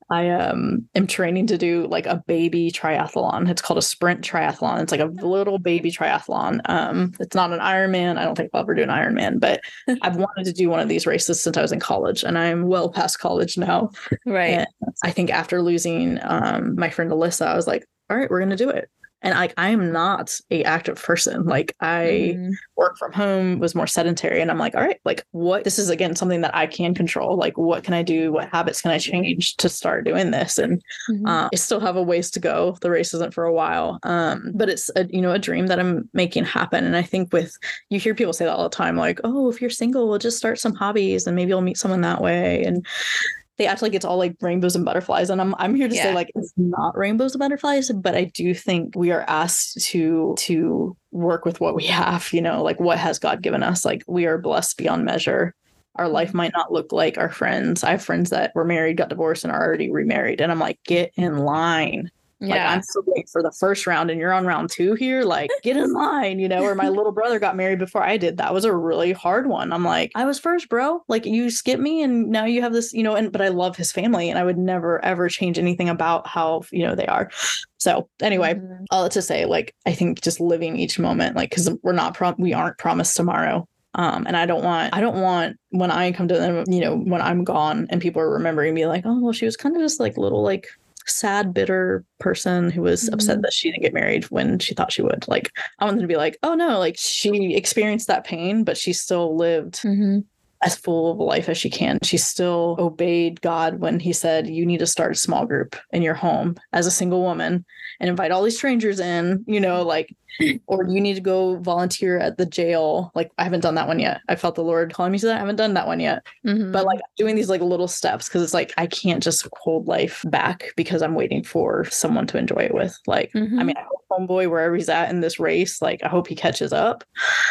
I um am training to do like a baby triathlon. It's called a sprint triathlon. It's like a little baby triathlon. Um, it's not an Ironman. I don't think I'll ever do an Ironman, but I've wanted to do one of these races since I was in college, and I'm well past college now. Right. And I think after losing um my friend Alyssa, I was like, all right, we're gonna do it. And like, I am not a active person. Like I mm. work from home, was more sedentary. And I'm like, all right, like what, this is again, something that I can control. Like, what can I do? What habits can I change to start doing this? And mm-hmm. uh, I still have a ways to go. The race isn't for a while. Um, but it's a, you know, a dream that I'm making happen. And I think with, you hear people say that all the time, like, oh, if you're single, we'll just start some hobbies and maybe you'll meet someone that way. And they act like it's all like rainbows and butterflies. And I'm I'm here to yeah. say like it's not rainbows and butterflies, but I do think we are asked to to work with what we have, you know, like what has God given us? Like we are blessed beyond measure. Our life might not look like our friends. I have friends that were married, got divorced, and are already remarried. And I'm like, get in line. Yeah. Like, I'm still waiting for the first round and you're on round two here. Like, get in line, you know, or my little brother got married before I did. That was a really hard one. I'm like, I was first, bro. Like, you skipped me and now you have this, you know, and but I love his family and I would never, ever change anything about how, you know, they are. So anyway, mm-hmm. all to say, like, I think just living each moment, like, because we're not, prom- we aren't promised tomorrow. Um, and I don't want, I don't want when I come to them, you know, when I'm gone and people are remembering me like, oh, well, she was kind of just like little, like, sad, bitter person who was mm-hmm. upset that she didn't get married when she thought she would. Like, I want them to be like, oh no, like she experienced that pain, but she still lived mm-hmm. as full of a life as she can. She still obeyed God when he said, you need to start a small group in your home as a single woman and invite all these strangers in, you know, like, or you need to go volunteer at the jail. Like, I haven't done that one yet. I felt the Lord calling me to that. I haven't done that one yet. Mm-hmm. But like doing these like little steps, because it's like, I can't just hold life back because I'm waiting for someone to enjoy it with. Like, mm-hmm. I mean, I hope homeboy, wherever he's at in this race, like, I hope he catches up.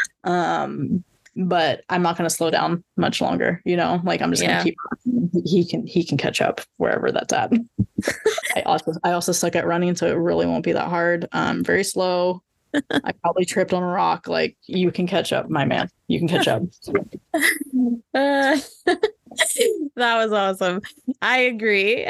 Um, but I'm not going to slow down much longer, you know, like I'm just yeah. going to keep, he can, he can catch up wherever that's at. I also, I also suck at running, so it really won't be that hard. Um, very slow. I probably tripped on a rock. Like, you can catch up, my man. You can catch up. uh, that was awesome. I agree.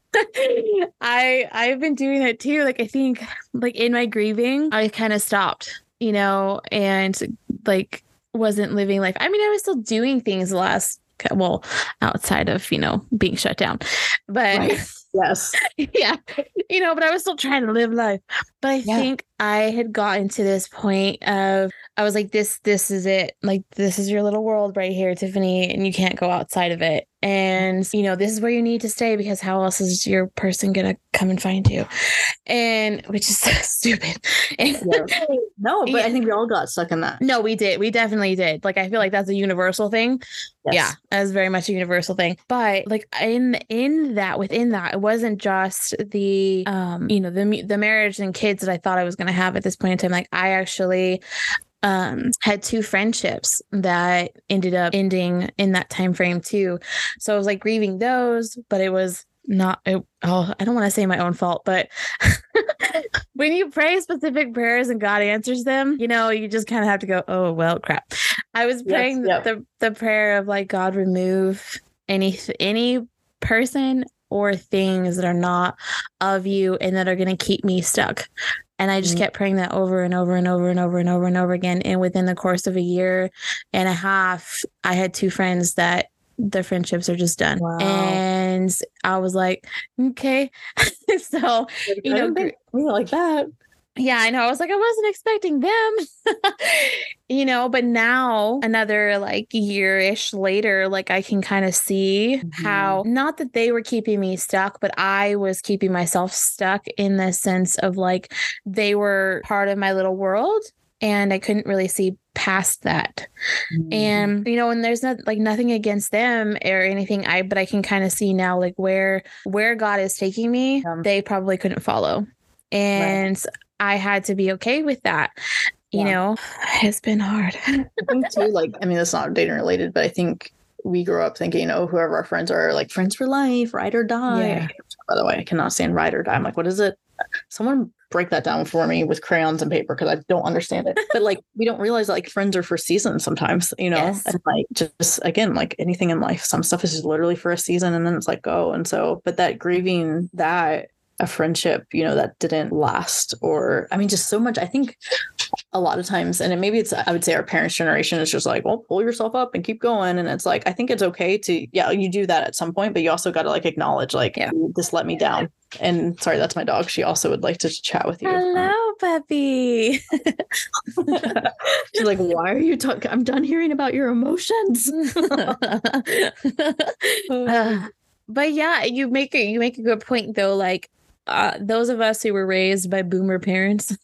I I've been doing it too. Like, I think like in my grieving, I kind of stopped, you know, and like wasn't living life. I mean, I was still doing things the last, well, outside of, you know, being shut down, but right. Yes. Yeah. You know, but I was still trying to live life. But I yeah. think I had gotten to this point of, I was like, this, this is it. Like, this is your little world right here, Tiffany, and you can't go outside of it. And, you know, this is where you need to stay because how else is your person going to come and find you? And which is so stupid. And, yeah. No, but yeah. I think we all got stuck in that. No, we did. We definitely did. Like, I feel like that's a universal thing. Yes. Yeah, that's very much a universal thing. But like in in that, within that, it wasn't just the, um, you know, the the marriage and kids that I thought I was going to have at this point in time. Like, I actually um had two friendships that ended up ending in that time frame too. So I was like grieving those, but it was not it, oh I don't want to say my own fault, but when you pray specific prayers and God answers them, you know, you just kind of have to go, oh well, crap. I was praying yes, yep. the the prayer of like, God, remove any any person or things that are not of you and that are going to keep me stuck. And I just mm-hmm. kept praying that over and over and over and over and over and over again. And within the course of a year and a half, I had two friends that their friendships are just done. Wow. And I was like, okay. So, you know, think, like that. Yeah, I know. I was like, I wasn't expecting them, you know, but now another like year-ish later, like I can kind of see mm-hmm. how, not that they were keeping me stuck, but I was keeping myself stuck in the sense of like, they were part of my little world and I couldn't really see past that. Mm-hmm. And, you know, and there's not like nothing against them or anything, I, but I can kind of see now like where, where God is taking me, yeah. they probably couldn't follow. And right. I had to be okay with that. You yeah. know, it's been hard. I think too, like, I mean, that's not dating related, but I think we grew up thinking, you know, whoever our friends are, like friends for life, ride or die. Yeah. By the way, I cannot stand ride or die. I'm like, what is it? someone break that down for me with crayons and paper because I don't understand it. But like we don't realize that like friends are for seasons sometimes, you know, Yes. and like just again, like anything in life, some stuff is just literally for a season and then it's like, oh, and so, but that grieving that a friendship, you know, that didn't last, or I mean, just so much. I think a lot of times, and it, maybe it's, I would say our parents' generation is just like, well, pull yourself up and keep going. And it's like, I think it's okay to, yeah, you do that at some point, but you also got to like acknowledge, like, Yeah. this let me down. And sorry, that's my dog. She also would like to chat with you. Hello, puppy. She's like, why are you talking? I'm done hearing about your emotions. uh, but yeah, you make a, you make a good point though. Like, uh, those of us who were raised by boomer parents,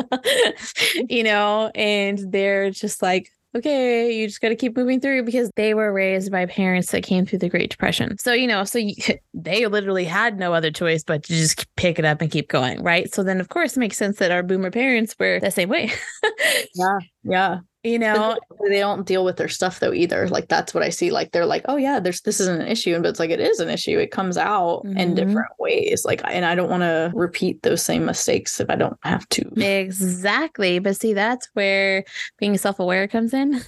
you know, and they're just like, okay, you just got to keep moving through because they were raised by parents that came through the Great Depression. So, you know, so you, they literally had no other choice but to just pick it up and keep going. Right. So then, of course, it makes sense that our boomer parents were the same way. Yeah. Yeah. You know, but they don't deal with their stuff though either. Like that's what I see. Like they're like, oh yeah, there's this isn't an issue, but it's like it is an issue. It comes out mm-hmm. in different ways. Like, and I don't want to repeat those same mistakes if I don't have to. Exactly. But see, that's where being self-aware comes in.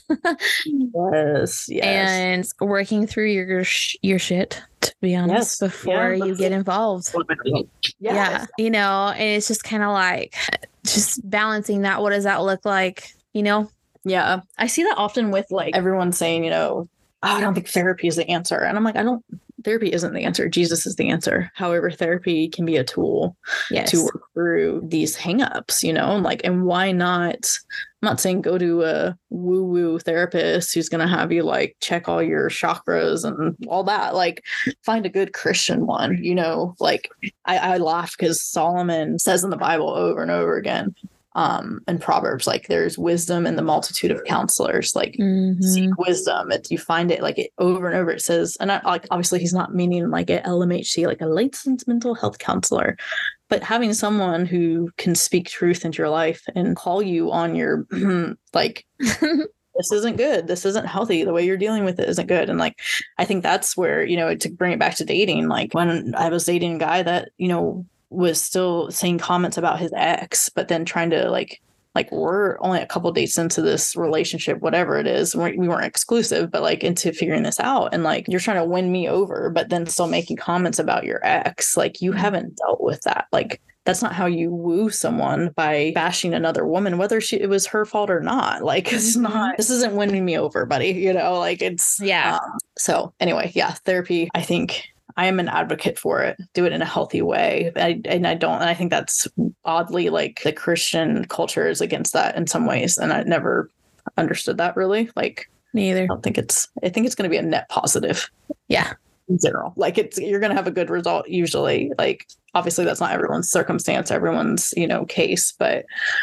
Yes, yes. And working through your your shit, to be honest, yes. before yeah, you get involved. Yes. Yeah, you know, and it's just kind of like just balancing that. What does that look like? You know. Yeah, I see that often with like everyone saying, you know, oh, I don't think therapy is the answer. And I'm like, I don't, therapy isn't the answer. Jesus is the answer. However, therapy can be a tool yes. to work through these hangups, you know, like, and why not? I'm not saying go to a woo woo therapist who's going to have you like check all your chakras and all that. Like find a good Christian one, you know, like I, I laugh because Solomon says in the Bible over and over again, um and Proverbs, like there's wisdom in the multitude of counselors, like mm-hmm. seek wisdom. It, you find it like it over and over. It says, and I, like obviously he's not meaning like a L M H C, like a licensed mental health counselor, but having someone who can speak truth into your life and call you on your like this isn't good, this isn't healthy, the way you're dealing with it isn't good. And like I think that's where, you know, to bring it back to dating, like when I was dating a guy that, you know, was still saying comments about his ex, but then trying to like, like we're only a couple dates into this relationship, whatever it is. We weren't exclusive, but like into figuring this out. And like, you're trying to win me over, but then still making comments about your ex. Like you haven't dealt with that. Like that's not how you woo someone, by bashing another woman, whether she, it was her fault or not. Like it's not, this isn't winning me over, buddy. You know, like it's, yeah. Um, so anyway, yeah, therapy, I think, I am an advocate for it. Do it in a healthy way. I, and I don't, and I think that's oddly like the Christian culture is against that in some ways. And I never understood that really. Like me either. I don't think it's, I think it's going to be a net positive. Yeah. In general, like it's, you're going to have a good result usually. Like obviously that's not everyone's circumstance, everyone's, you know, case, but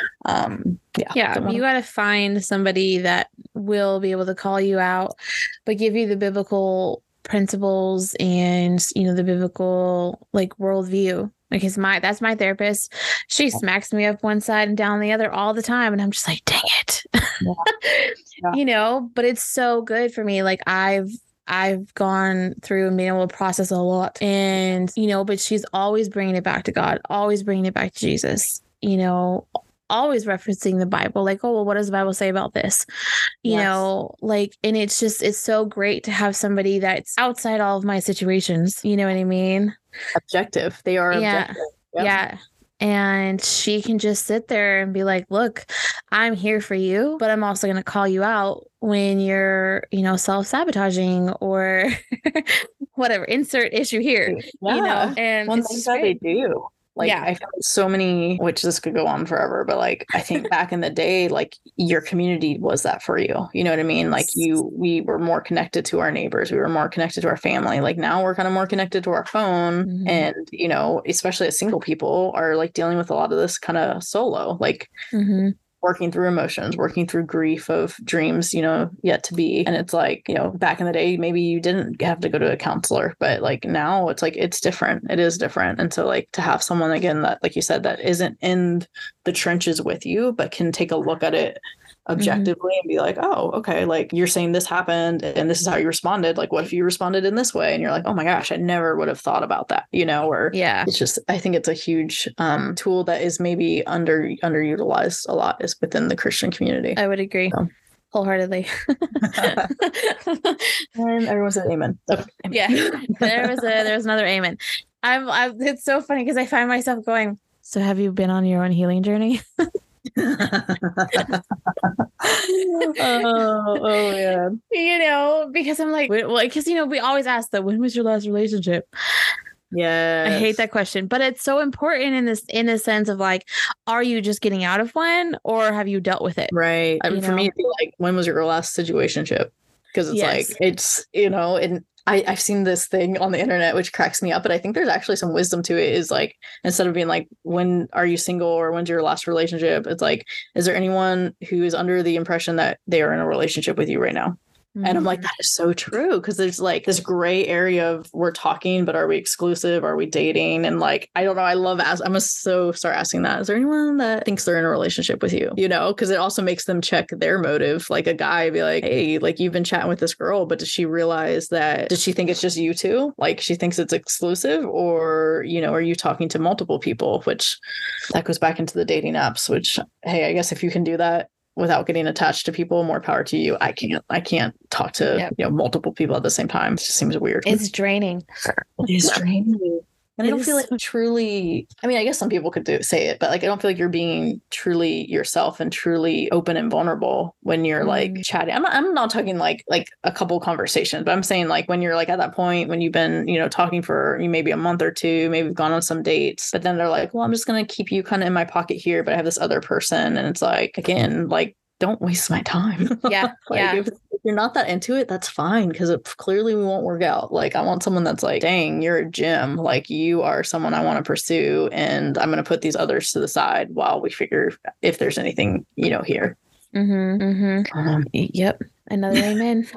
um, yeah. Yeah. Wanna... You got to find somebody that will be able to call you out, but give you the biblical principles and, you know, the biblical like worldview. Because my that's my therapist. She smacks me up one side and down the other all the time, and I'm just like, dang it. Yeah. Yeah. You know, but it's so good for me. Like I've I've gone through and been able to process a lot, and you know, but she's always bringing it back to God, always bringing it back to Jesus. You know, always referencing the Bible, like, oh, well, what does the Bible say about this? You yes. know, like, and it's just, it's so great to have somebody that's outside all of my situations. You know what I mean? Objective. They are yeah. objective. Yep. Yeah. And she can just sit there and be like, look, I'm here for you, but I'm also going to call you out when you're, you know, self-sabotaging or whatever, insert issue here, yeah. you know, and one it's thing that they do. Like, yeah. I found so many, which this could go on forever, but like, I think back in the day, like your community was that for you. You know what I mean? Like you, we were more connected to our neighbors. We were more connected to our family. Like now we're kind of more connected to our phone. Mm-hmm. And, you know, especially as single people are like dealing with a lot of this kind of solo, like mm-hmm. working through emotions, working through grief of dreams, you know, yet to be. And it's like, you know, back in the day, maybe you didn't have to go to a counselor, but like now it's like, it's different. It is different. And so like to have someone again that, like you said, that isn't in the trenches with you, but can take a look at it objectively mm-hmm. and be like, oh, okay, like you're saying this happened and this is how you responded. Like, what if you responded in this way? And you're like, oh my gosh, I never would have thought about that, you know, or yeah, it's just, I think it's a huge um, tool that is maybe under underutilized a lot is within the Christian community. I would agree. So. Wholeheartedly. And everyone said amen. Okay. Amen. Yeah. There was a there was another amen. I'm, I'm it's so funny because I find myself going, so have you been on your own healing journey? oh, oh yeah. You know, because I'm like, well, because you know, we always ask that, when was your last relationship? Yeah, I hate that question, but it's so important in this in the sense of like, are you just getting out of one, or have you dealt with it? Right. I mean, for me, it'd be like, when was your last situationship? Because it's yes. like it's you know, and I I've seen this thing on the internet which cracks me up, but I think there's actually some wisdom to it. Is like, instead of being like, when are you single or when's your last relationship? It's like, is there anyone who is under the impression that they are in a relationship with you right now? And I'm like, that is so true. Because there's like this gray area of we're talking, but are we exclusive? Are we dating? And like, I don't know. I love as I'm going to so start asking that. Is there anyone that thinks they're in a relationship with you? You know, because it also makes them check their motive. Like a guy be like, hey, like you've been chatting with this girl, but does she realize that? Does she think it's just you two? Like she thinks it's exclusive, or, you know, are you talking to multiple people? Which that goes back into the dating apps, which, hey, I guess if you can do that without getting attached to people, more power to you. I can't, I can't talk to, yep. you know, multiple people at the same time. It just seems weird. It's draining. It is draining. And it I don't feel like truly, I mean, I guess some people could do say it, but like, I don't feel like you're being truly yourself and truly open and vulnerable when you're mm. like chatting. I'm not, I'm not talking like, like a couple conversations, but I'm saying like when you're like at that point, when you've been, you know, talking for maybe a month or two, maybe we've gone on some dates, but then they're like, well, I'm just going to keep you kind of in my pocket here, but I have this other person. And it's like, again, like, don't waste my time. Yeah. like yeah. If, if you're not that into it, that's fine. Cause it clearly we won't work out. Like I want someone that's like, dang, you're a gem. Like you are someone I want to pursue. And I'm going to put these others to the side while we figure if there's anything, you know, here. Mm-hmm, mm-hmm. Um, yep. Another amen.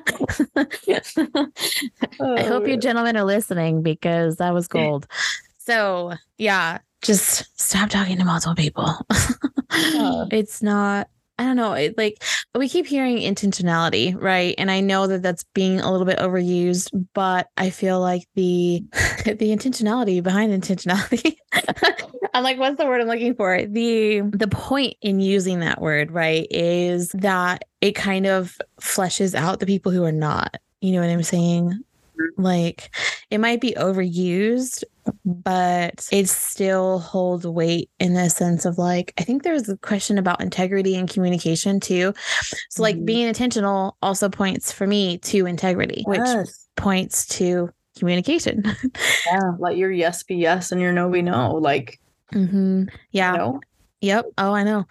oh, I hope man. you gentlemen are listening, because that was gold. So yeah, just stop talking to multiple people. uh, it's not, I don't know. It, like we keep hearing intentionality, right? And I know that that's being a little bit overused, but I feel like the the intentionality behind intentionality. I'm like, what's the word I'm looking for? The the point in using that word, right, is that it kind of fleshes out the people who are not. You know what I'm saying? Like it might be overused, but it still holds weight in the sense of like, I think there's a question about integrity and communication too. So like mm-hmm. being intentional also points for me to integrity, yes. which points to communication. Yeah. Let your yes be yes and your no be no. Like, mm-hmm. yeah. You know? Yep. Oh, I know.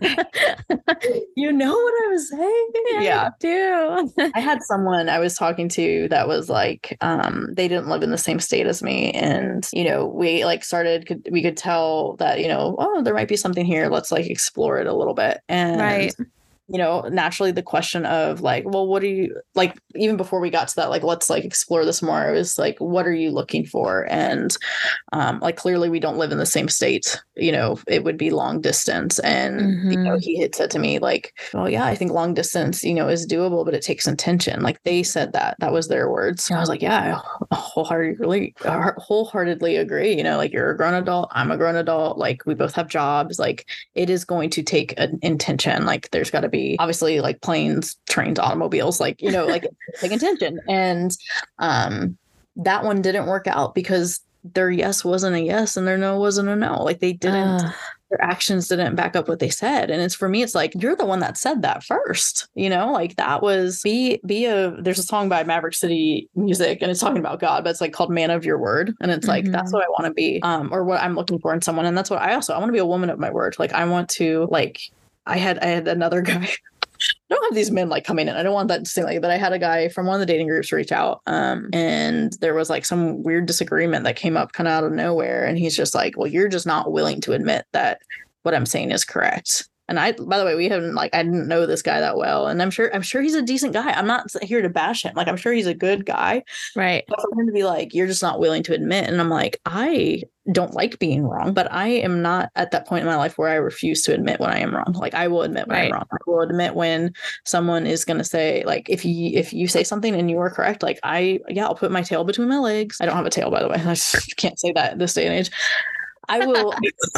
You know what I was saying? Yeah, yeah. I do. I had someone I was talking to that was like, um, they didn't live in the same state as me. And, you know, we like started, could, we could tell that, you know, oh, there might be something here. Let's like explore it a little bit. And right. you know, naturally the question of like, well, what are you like, even before we got to that, like, let's like explore this more. It was like, what are you looking for? And um, like, clearly we don't live in the same state, you know, it would be long distance. And, mm-hmm. you know, he had said to me like, oh yeah, I think long distance, you know, is doable, but it takes intention. Like they said that, that was their words. And I was like, yeah, I wholeheartedly, wholeheartedly agree. You know, like you're a grown adult, I'm a grown adult. Like we both have jobs. Like it is going to take an intention. Like there's got to be obviously like planes, trains, automobiles, like, you know, like take intention. And um, that one didn't work out because their yes wasn't a yes and their no wasn't a no. Like they didn't, uh, their actions didn't back up what they said. And it's for me, it's like, you're the one that said that first, you know, like that was be, be a, there's a song by Maverick City Music and it's talking about God, but it's like called Man of Your Word. And it's like, mm-hmm. that's what I want to be, um, or what I'm looking for in someone. And that's what I also, I want to be a woman of my word. Like I want to like, I had I had another guy. I don't have these men like coming in. I don't want that to seem like, but I had a guy from one of the dating groups reach out. Um, and there was like some weird disagreement that came up kind of out of nowhere. And he's just like, well, you're just not willing to admit that what I'm saying is correct. And I, by the way, we haven't like, I didn't know this guy that well. And I'm sure, I'm sure he's a decent guy. I'm not here to bash him. Like, I'm sure he's a good guy. Right. But for him to be like, you're just not willing to admit. And I'm like, I don't like being wrong, but I am not at that point in my life where I refuse to admit when I am wrong. Like I will admit when Right. I'm wrong. I will admit when someone is going to say, like, if you if you say something and you are correct, like I yeah, I'll put my tail between my legs. I don't have a tail, by the way. I just can't say that this day and age. I will.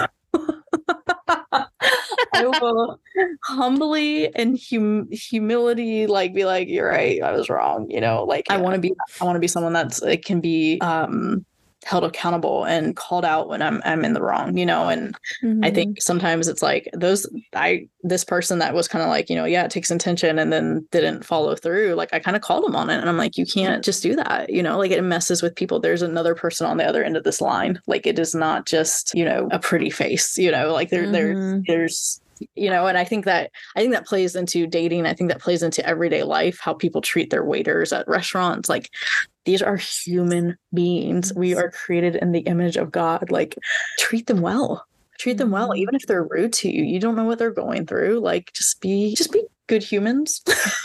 I will humbly and hum- humility, like be like, you're right, I was wrong. You know, like yeah. I want to be, I want to be someone that's it can be um, held accountable and called out when I'm I'm in the wrong. You know, and mm-hmm. I think sometimes it's like those I this person that was kind of like, you know, yeah, it takes intention and then didn't follow through. Like I kind of called them on it, and I'm like, you can't just do that. You know, like it messes with people. There's another person on the other end of this line. Like it is not just, you know, a pretty face. You know, like there mm-hmm. there's there's you know, and I think that I think that plays into dating. I think that plays into everyday life, how people treat their waiters at restaurants. Like these are human beings. We are created in the image of God. Like treat them well. Treat them well, even if they're rude to you. You don't know what they're going through. Like just be just be good humans.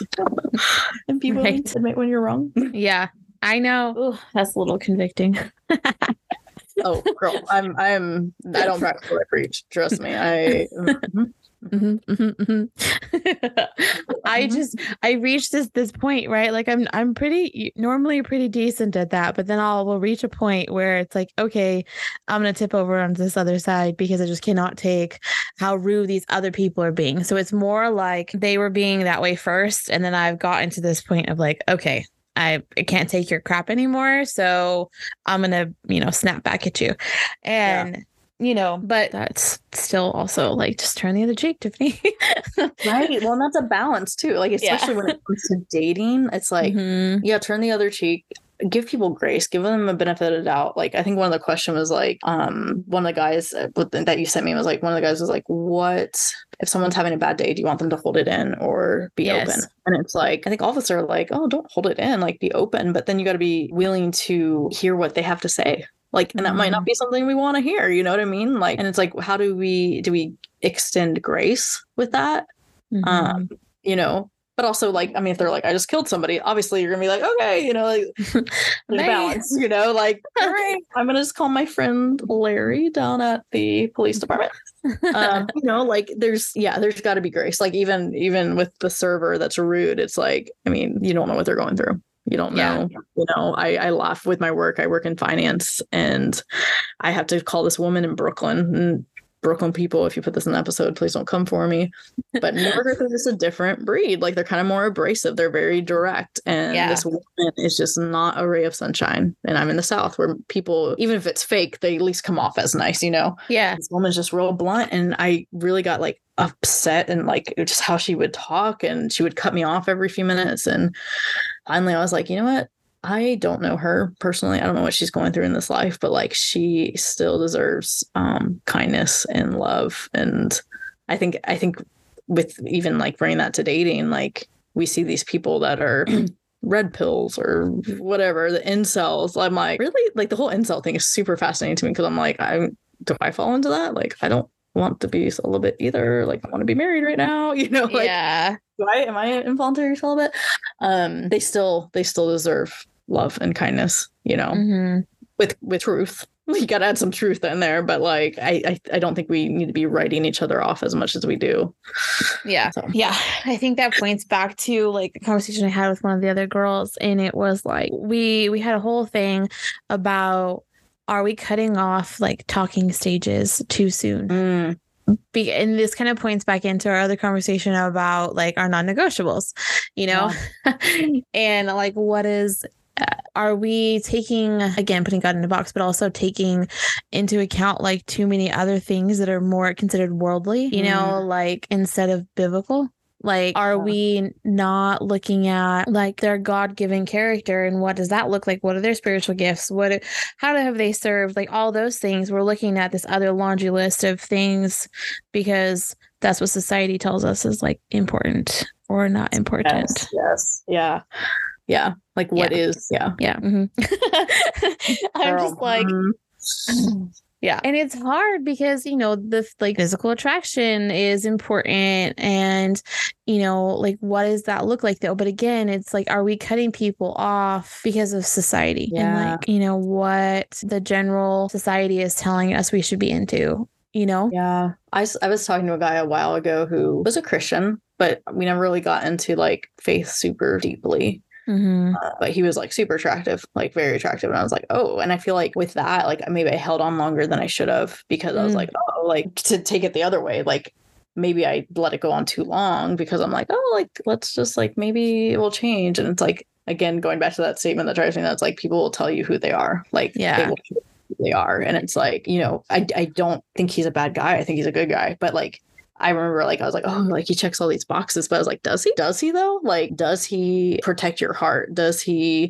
And be willing right. to admit when you're wrong. Yeah. I know. Ooh, that's a little convicting. Oh, girl, I'm, I'm, I don't practice what I preach. Trust me. I, mm-hmm. Mm-hmm, mm-hmm, mm-hmm. I just, I reached this, this point, right? Like I'm, I'm pretty, normally pretty decent at that, but then I'll, will reach a point where it's like, okay, I'm going to tip over on this other side because I just cannot take how rude these other people are being. So it's more like they were being that way first. And then I've gotten to this point of like, okay, I, I can't take your crap anymore. So I'm going to, you know, snap back at you. And, yeah. you know, but that's still also like, just turn the other cheek, Tiffany. Right. Well, and that's a balance too. Like, especially yeah. when it comes to dating, it's like, mm-hmm. yeah, turn the other cheek. Give people grace, give them a benefit of the doubt. Like, I think one of the questions was like, um, one of the guys that you sent me was like, one of the guys was like, what if someone's having a bad day? Do you want them to hold it in or be yes. open? And it's like, I think all of us are like, oh, don't hold it in, like be open. But then you got to be willing to hear what they have to say. Like, and that mm-hmm. might not be something we want to hear. You know what I mean? Like, and it's like, how do we, do we extend grace with that? Mm-hmm. Um, you know, but also, like, I mean, if they're like, I just killed somebody, obviously you're gonna be like, okay, you know, like there's balance, you know, like, all right, I'm gonna just call my friend Larry down at the police department. Um, you know, like there's, yeah, there's got to be grace. Like even, even with the server that's rude, it's like, I mean, you don't know what they're going through. You don't know, yeah. you know, I, I laugh with my work. I work in finance and I have to call this woman in Brooklyn and Brooklyn people, if you put this in the episode, please don't come for me. But New Yorkers are just a different breed. Like they're kind of more abrasive. They're very direct. And yeah. this woman is just not a ray of sunshine. And I'm in the South where people, even if it's fake, they at least come off as nice, you know? Yeah. This woman's just real blunt. And I really got like upset and like just how she would talk and she would cut me off every few minutes. And finally I was like, you know what? I don't know her personally. I don't know what she's going through in this life, but like she still deserves um, kindness and love. And I think, I think with even like bringing that to dating, like we see these people that are red pills or whatever, the incels. I'm like, really? Like the whole incel thing is super fascinating to me because I'm like, I'm, do I fall into that? Like, I don't want to be celibate either. Like I want to be married right now, you know, like, yeah. do I, am I involuntary celibate? Um, they still, they still deserve love and kindness, you know, mm-hmm. with, with truth. You got to add some truth in there, but like, I, I, I don't think we need to be writing each other off as much as we do. Yeah. So. Yeah. I think that points back to like the conversation I had with one of the other girls. And it was like, we, we had a whole thing about, are we cutting off like talking stages too soon? Mm. Be- and this kind of points back into our other conversation about like our non-negotiables, you know, yeah. And like, what is, uh, are we taking, again, putting God in a box, but also taking into account like too many other things that are more considered worldly, you mm. know, like instead of biblical? Like, are we not looking at like their God-given character and what does that look like? What are their spiritual gifts? What, how have they served? Like all those things. We're looking at this other laundry list of things because that's what society tells us is like important or not important. Yes. yes. Yeah. Yeah. Like what yeah. is? Yeah. Yeah. Mm-hmm. I'm Girl. just like, Yeah. And it's hard because, you know, the like physical attraction is important and, you know, like what does that look like though? But again, it's like, are we cutting people off because of society Yeah. and like, you know, what the general society is telling us we should be into, you know? Yeah. I, s- I was talking to a guy a while ago who was a Christian, but we never really got into like faith super deeply. Mm-hmm. Uh, but he was like super attractive, like very attractive. And I was like, oh, and I feel like with that, like maybe I held on longer than I should have because I was Mm. like, oh, like to take it the other way, like maybe I let it go on too long because I'm like, oh, like let's just like maybe it will change. And it's like, again, going back to that statement that drives me, that's like people will tell you who they are. Like Yeah. they will tell you who they are. And it's like, you know, I, I don't think he's a bad guy. I think he's a good guy. But like I remember like I was like, oh, like he checks all these boxes, but I was like, does he? Does he though? Like, does he protect your heart? Does he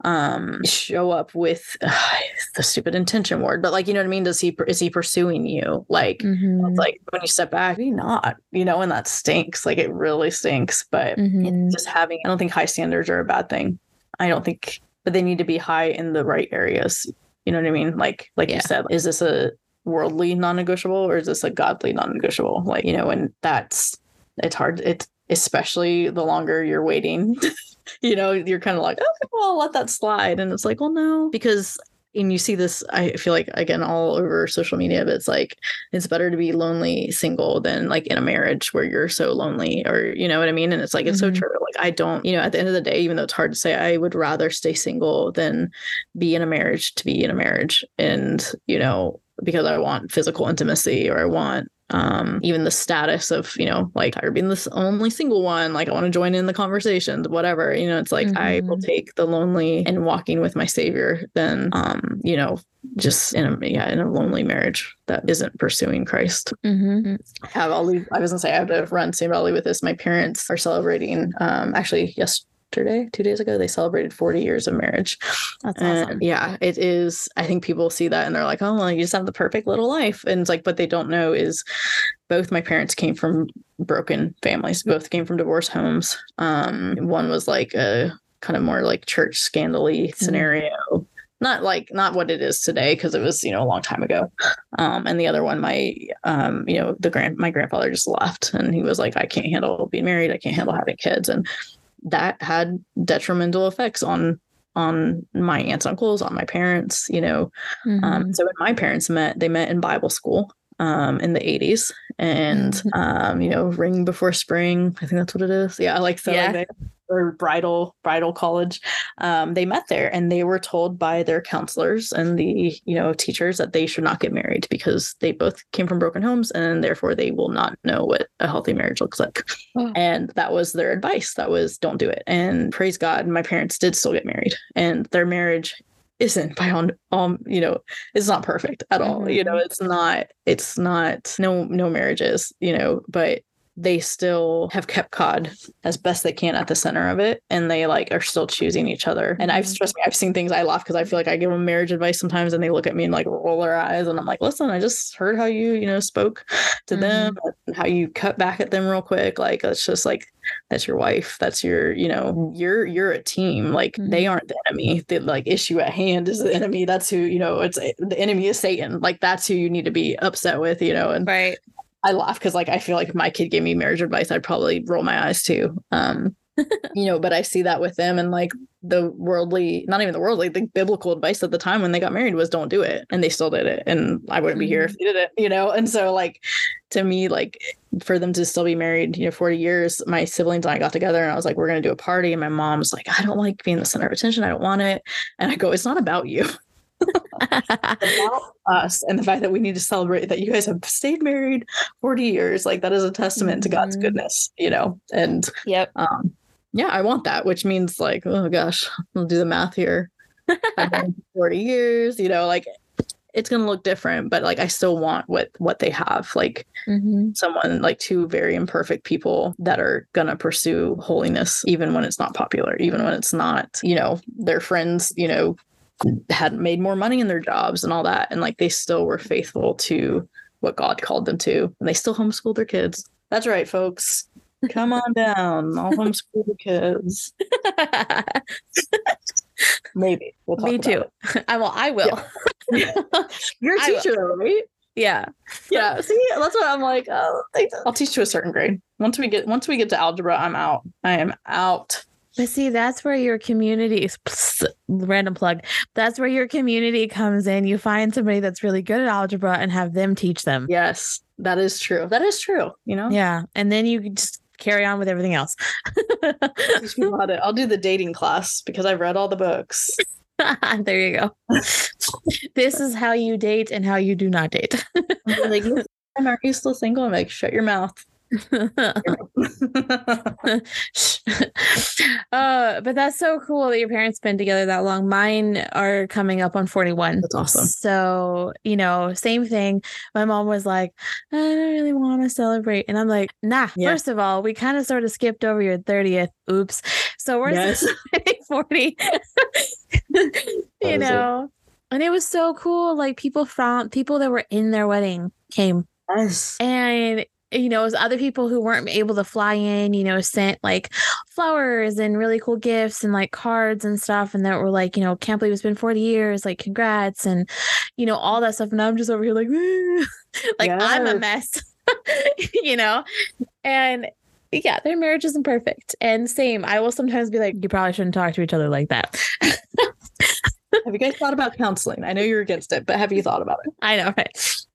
um show up with uh, the stupid intention word? But like, you know what I mean? Does he is he pursuing you? Like, Mm-hmm. it's like when you step back, maybe not, you know, and that stinks. Like it really stinks. But Mm-hmm. it's just having, I don't think high standards are a bad thing. I don't think, but they need to be high in the right areas. You know what I mean? Like, like Yeah. you said, is this a worldly non-negotiable or is this a godly non-negotiable? Like, you know, and that's, it's hard. It's especially the longer you're waiting, you know, you're kind of like, okay, well, I'll let that slide. And it's like, well, no, because, and you see this, I feel like, again, all over social media, but it's like, it's better to be lonely single than like in a marriage where you're so lonely, or, you know what I mean? And it's like, it's Mm-hmm. so true. Like, I don't, you know, at the end of the day, even though it's hard to say, I would rather stay single than be in a marriage to be in a marriage. And, you know, because I want physical intimacy, or I want um even the status of, you know, like tired of being this only single one, like I want to join in the conversations, whatever, you know, it's like, mm-hmm. I will take the lonely and walking with my savior than um you know, just in a yeah in a lonely marriage that isn't pursuing Christ. Mm-hmm. I have I'll leave I was gonna say I have to run Saint Valley with this. My parents are celebrating um actually yes yesterday, two days ago, they celebrated forty years of marriage. That's and awesome. Yeah, it is. I think people see that and they're like, oh, well, you just have the perfect little life. And it's like, what they don't know is both my parents came from broken families. Both came from divorce homes. Um, one was like a kind of more like church scandal-y scenario. Mm-hmm. Not like, not what it is today, because it was, you know, a long time ago. Um, and the other one, my, um, you know, the grand, my grandfather just left and he was like, I can't handle being married. I can't handle having kids. And that had detrimental effects on on my aunts and uncles, on my parents, you know. Mm-hmm. Um, so when my parents met, they met in Bible school um, in the eighties, and mm-hmm. um, you know, Ring Before Spring, I think that's what it is. Yeah, I like so yeah. like or bridal bridal college. Um, they met there, and they were told by their counselors and the, you know, teachers that they should not get married because they both came from broken homes, and therefore they will not know what a healthy marriage looks like. Oh. And that was their advice. That was, don't do it. And praise God, my parents did still get married, and their marriage isn't by all, um, you know, it's not perfect at all. Mm-hmm. You know, it's not, it's not, no, no marriage is, you know, but they still have kept God as best they can at the center of it. And they like are still choosing each other. Mm-hmm. And I've, trust me, I've seen things I laugh because I feel like I give them marriage advice sometimes and they look at me and like roll their eyes. And I'm like, listen, I just heard how you, you know, spoke to mm-hmm. them and how you cut back at them real quick. Like, it's just like, that's your wife. That's your, you know, you're, you're a team. Like mm-hmm. they aren't the enemy. The like issue at hand is the enemy. That's who, you know, it's the enemy is Satan. Like that's who you need to be upset with, you know, and right. I laugh because like I feel like if my kid gave me marriage advice, I'd probably roll my eyes too. Um, you know, but I see that with them, and like the worldly, not even the worldly, the biblical advice at the time when they got married was don't do it. And they still did it. And I wouldn't mm-hmm. be here if they did it, you know? And so like, to me, like for them to still be married, you know, forty years, my siblings and I got together and I was like, we're going to do a party. And my mom's like, I don't like being the center of attention. I don't want it. And I go, it's not about you. About us and the fact that we need to celebrate that you guys have stayed married forty years. Like that is a testament mm-hmm. to God's goodness, you know. And yep um yeah, I want that, which means like, oh gosh, I'll do the math here. forty years, you know, like it's gonna look different, but like I still want what what they have, like mm-hmm. someone like two very imperfect people that are gonna pursue holiness even when it's not popular, even when it's not, you know, their friends, you know, had made more money in their jobs and all that. And like, they still were faithful to what God called them to. And they still homeschool their kids. That's right, folks. Come on down. I'll homeschool the kids. Maybe. We'll talk Me too. It. I will. I will. You're a I teacher, though, right? Yeah. Yeah. See, that's what I'm like. Oh, I'll teach to a certain grade. Once we get once we get to algebra, I'm out. I am out. But see, that's where your community, random plug, that's where your community comes in. You find somebody that's really good at algebra and have them teach them. Yes, that is true. That is true. You know? Yeah. And then you can just carry on with everything else. Teach me about it. I'll do the dating class because I've read all the books. There you go. This is how you date and how you do not date. Like, are you still single? I'm like, shut your mouth. uh, but that's so cool that your parents been together that long. Mine are coming up on forty-one. That's awesome. So, you know, same thing. My mom was like, I don't really want to celebrate. And I'm like, nah, yeah. First of all, we kind of sort of skipped over your thirtieth. Oops. So we're yes. forty. You know, it. And it was so cool. Like people from people that were in their wedding came. Yes. And you know, it was other people who weren't able to fly in, you know, sent like flowers and really cool gifts and like cards and stuff. And that were like, you know, can't believe it's been forty years, like congrats and, you know, all that stuff. And I'm just over here like, like yes. I'm a mess, you know, and yeah, their marriage isn't perfect. And same, I will sometimes be like, you probably shouldn't talk to each other like that. Have you guys thought about counseling? I know you're against it, but have you thought about it? I know, right?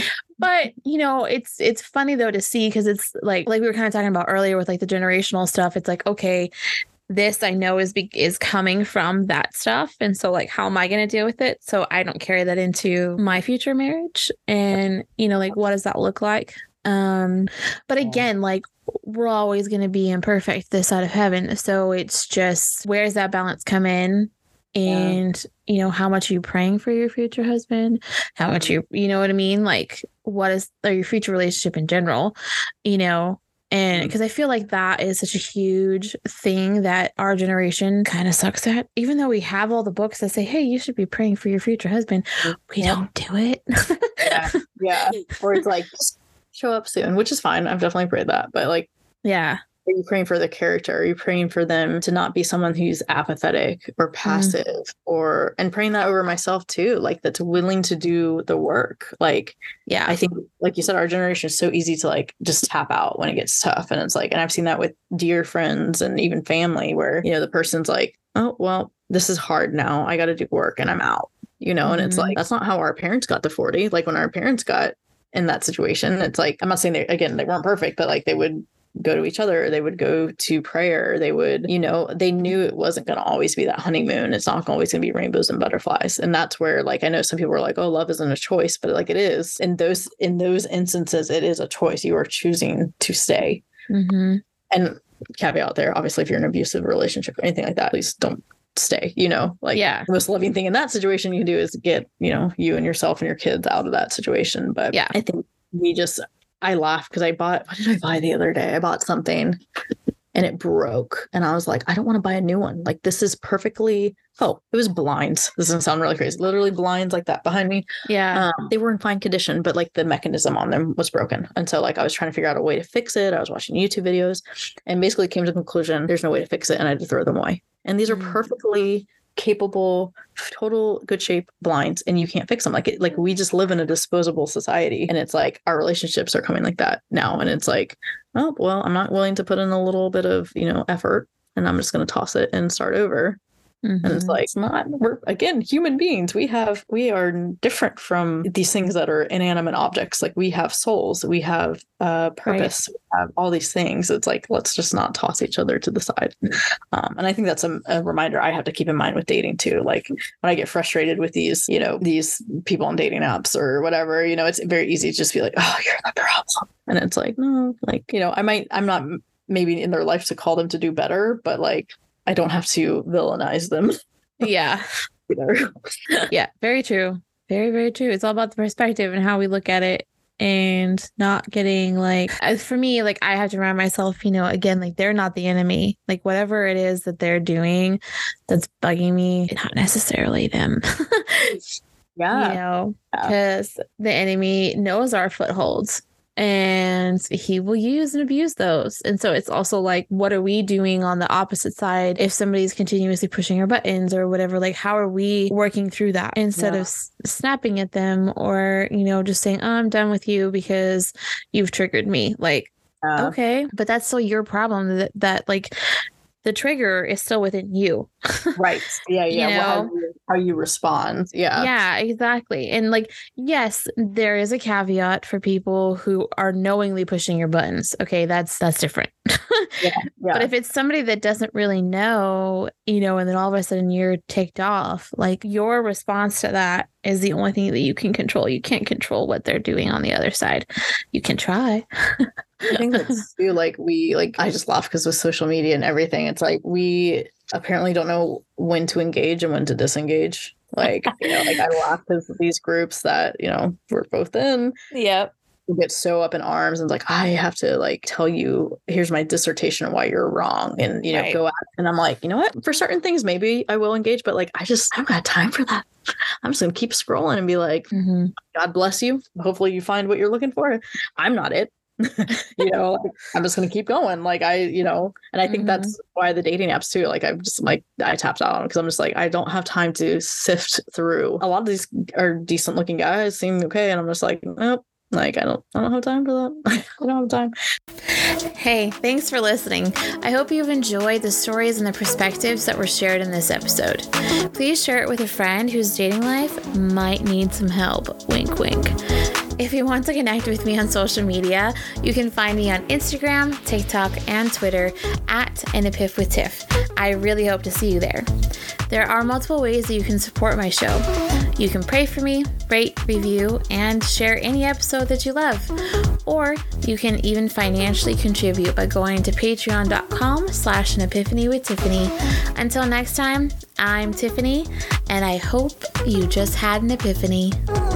But, you know, it's it's funny, though, to see because it's like like we were kind of talking about earlier with like the generational stuff. It's like, OK, this I know is be- is coming from that stuff. And so like, how am I going to deal with it? So I don't carry that into my future marriage. And, you know, like, what does that look like? Um, but again, like, we're always going to be imperfect this side of heaven. So it's just where's that balance come in? And, yeah. you know, how much are you praying for your future husband? How much you, you know what I mean? Like, what is or your future relationship in general, you know? And because I feel like that is such a huge thing that our generation kind of sucks at, even though we have all the books that say, hey, you should be praying for your future husband. We yeah. don't do it. yeah. yeah. Or it's like, just show up soon, which is fine. I've definitely prayed that. But like, yeah. Are you praying for the character? Are you praying for them to not be someone who's apathetic or passive mm. or, and praying that over myself too, like that's willing to do the work. Like, yeah, I think, like you said, our generation is so easy to like just tap out when it gets tough. And it's like, and I've seen that with dear friends and even family where, you know, the person's like, oh, well, this is hard now. I got to do work and I'm out, you know? Mm-hmm. And it's like, that's not how our parents got to forty. Like when our parents got in that situation, it's like, I'm not saying they, again, they weren't perfect, but like they would go to each other, they would go to prayer, they would, you know, they knew it wasn't going to always be that honeymoon. It's not always going to be rainbows and butterflies. And that's where, like, I know some people are like, oh, love isn't a choice, but like it is. In those, in those instances, it is a choice. You are choosing to stay. Mm-hmm. And caveat there, obviously, if you're in an abusive relationship or anything like that, please don't stay, you know, like yeah. the most loving thing in that situation you can do is get, you know, you and yourself and your kids out of that situation. But yeah, I think we just, I laughed because I bought, what did I buy the other day? I bought something and it broke. And I was like, I don't want to buy a new one. Like, this is perfectly, oh, it was blinds. This doesn't sound really crazy. Literally blinds like that behind me. Yeah. Um, they were in fine condition, but like the mechanism on them was broken. And so like, I was trying to figure out a way to fix it. I was watching YouTube videos and basically came to the conclusion, there's no way to fix it. And I had to throw them away. And these are mm. perfectly capable, total good shape blinds, and you can't fix them. Like it, like we just live in a disposable society, and it's like our relationships are coming like that now. And it's like, oh well, I'm not willing to put in a little bit of, you know, effort, and I'm just going to toss it and start over. Mm-hmm. And it's like, it's not, we're again human beings. We have, we are different from these things that are inanimate objects. Like we have souls, we have uh, purpose, right. We have all these things. It's like, let's just not toss each other to the side. Um, and I think that's a, a reminder I have to keep in mind with dating too. Like when I get frustrated with these, you know, these people on dating apps or whatever, you know, it's very easy to just be like, oh, you're the problem. And it's like, no, like, you know, I might, I'm not maybe in their life to call them to do better, but like, I don't have to villainize them. Yeah. Yeah, very true. Very, very true. It's all about the perspective and how we look at it and not getting like, as for me, like I have to remind myself, you know, again, like they're not the enemy. Like whatever it is that they're doing that's bugging me, not necessarily them. Yeah. You know, because yeah. the enemy knows our footholds. and he will use and abuse those. And so it's also like, what are we doing on the opposite side if somebody's continuously pushing our buttons or whatever? Like, how are we working through that instead yeah. of s- snapping at them or, you know, just saying, oh, I'm done with you because you've triggered me. Like, uh, okay, but that's still your problem. That, that like, the trigger is still within you. Right. Yeah. Yeah. You know? Well, how, you, how you respond. Yeah. Yeah, exactly. And like, yes, there is a caveat for people who are knowingly pushing your buttons. Okay. That's, that's different. yeah, yeah. But if it's somebody that doesn't really know, you know, and then all of a sudden you're ticked off, like your response to that is the only thing that you can control. You can't control what they're doing on the other side. You can try. I think that's too, like we like I just laugh because with social media and everything, it's like we apparently don't know when to engage and when to disengage. Like, you know, like I laugh because these groups that, you know, we're both in. Yep. Get so up in arms and like, I have to like tell you, here's my dissertation on why you're wrong. And, you know, right. go out. And I'm like, you know what? For certain things, maybe I will engage, but like, I just, I don't got time for that. I'm just going to keep scrolling and be like, mm-hmm. God bless you. Hopefully you find what you're looking for. I'm not it. you know, like, I'm just going to keep going. Like I, you know, and I think mm-hmm. that's why the dating apps too, like I'm just like, I tapped out on because I'm just like, I don't have time to sift through. A lot of these are decent looking guys, seem okay. And I'm just like, nope. Like, I don't, I don't have time for that. I don't have time. Hey, thanks for listening. I hope you've enjoyed the stories and the perspectives that were shared in this episode. Please share it with a friend whose dating life might need some help. Wink, wink. If you want to connect with me on social media, you can find me on Instagram, TikTok, and Twitter at An Epiff with Tiff. I really hope to see you there. There are multiple ways that you can support my show. You can pray for me, rate, review, and share any episode that you love. Or you can even financially contribute by going to patreon.com slash an epiphany with Tiffany. Until next time, I'm Tiffany, and I hope you just had an epiphany.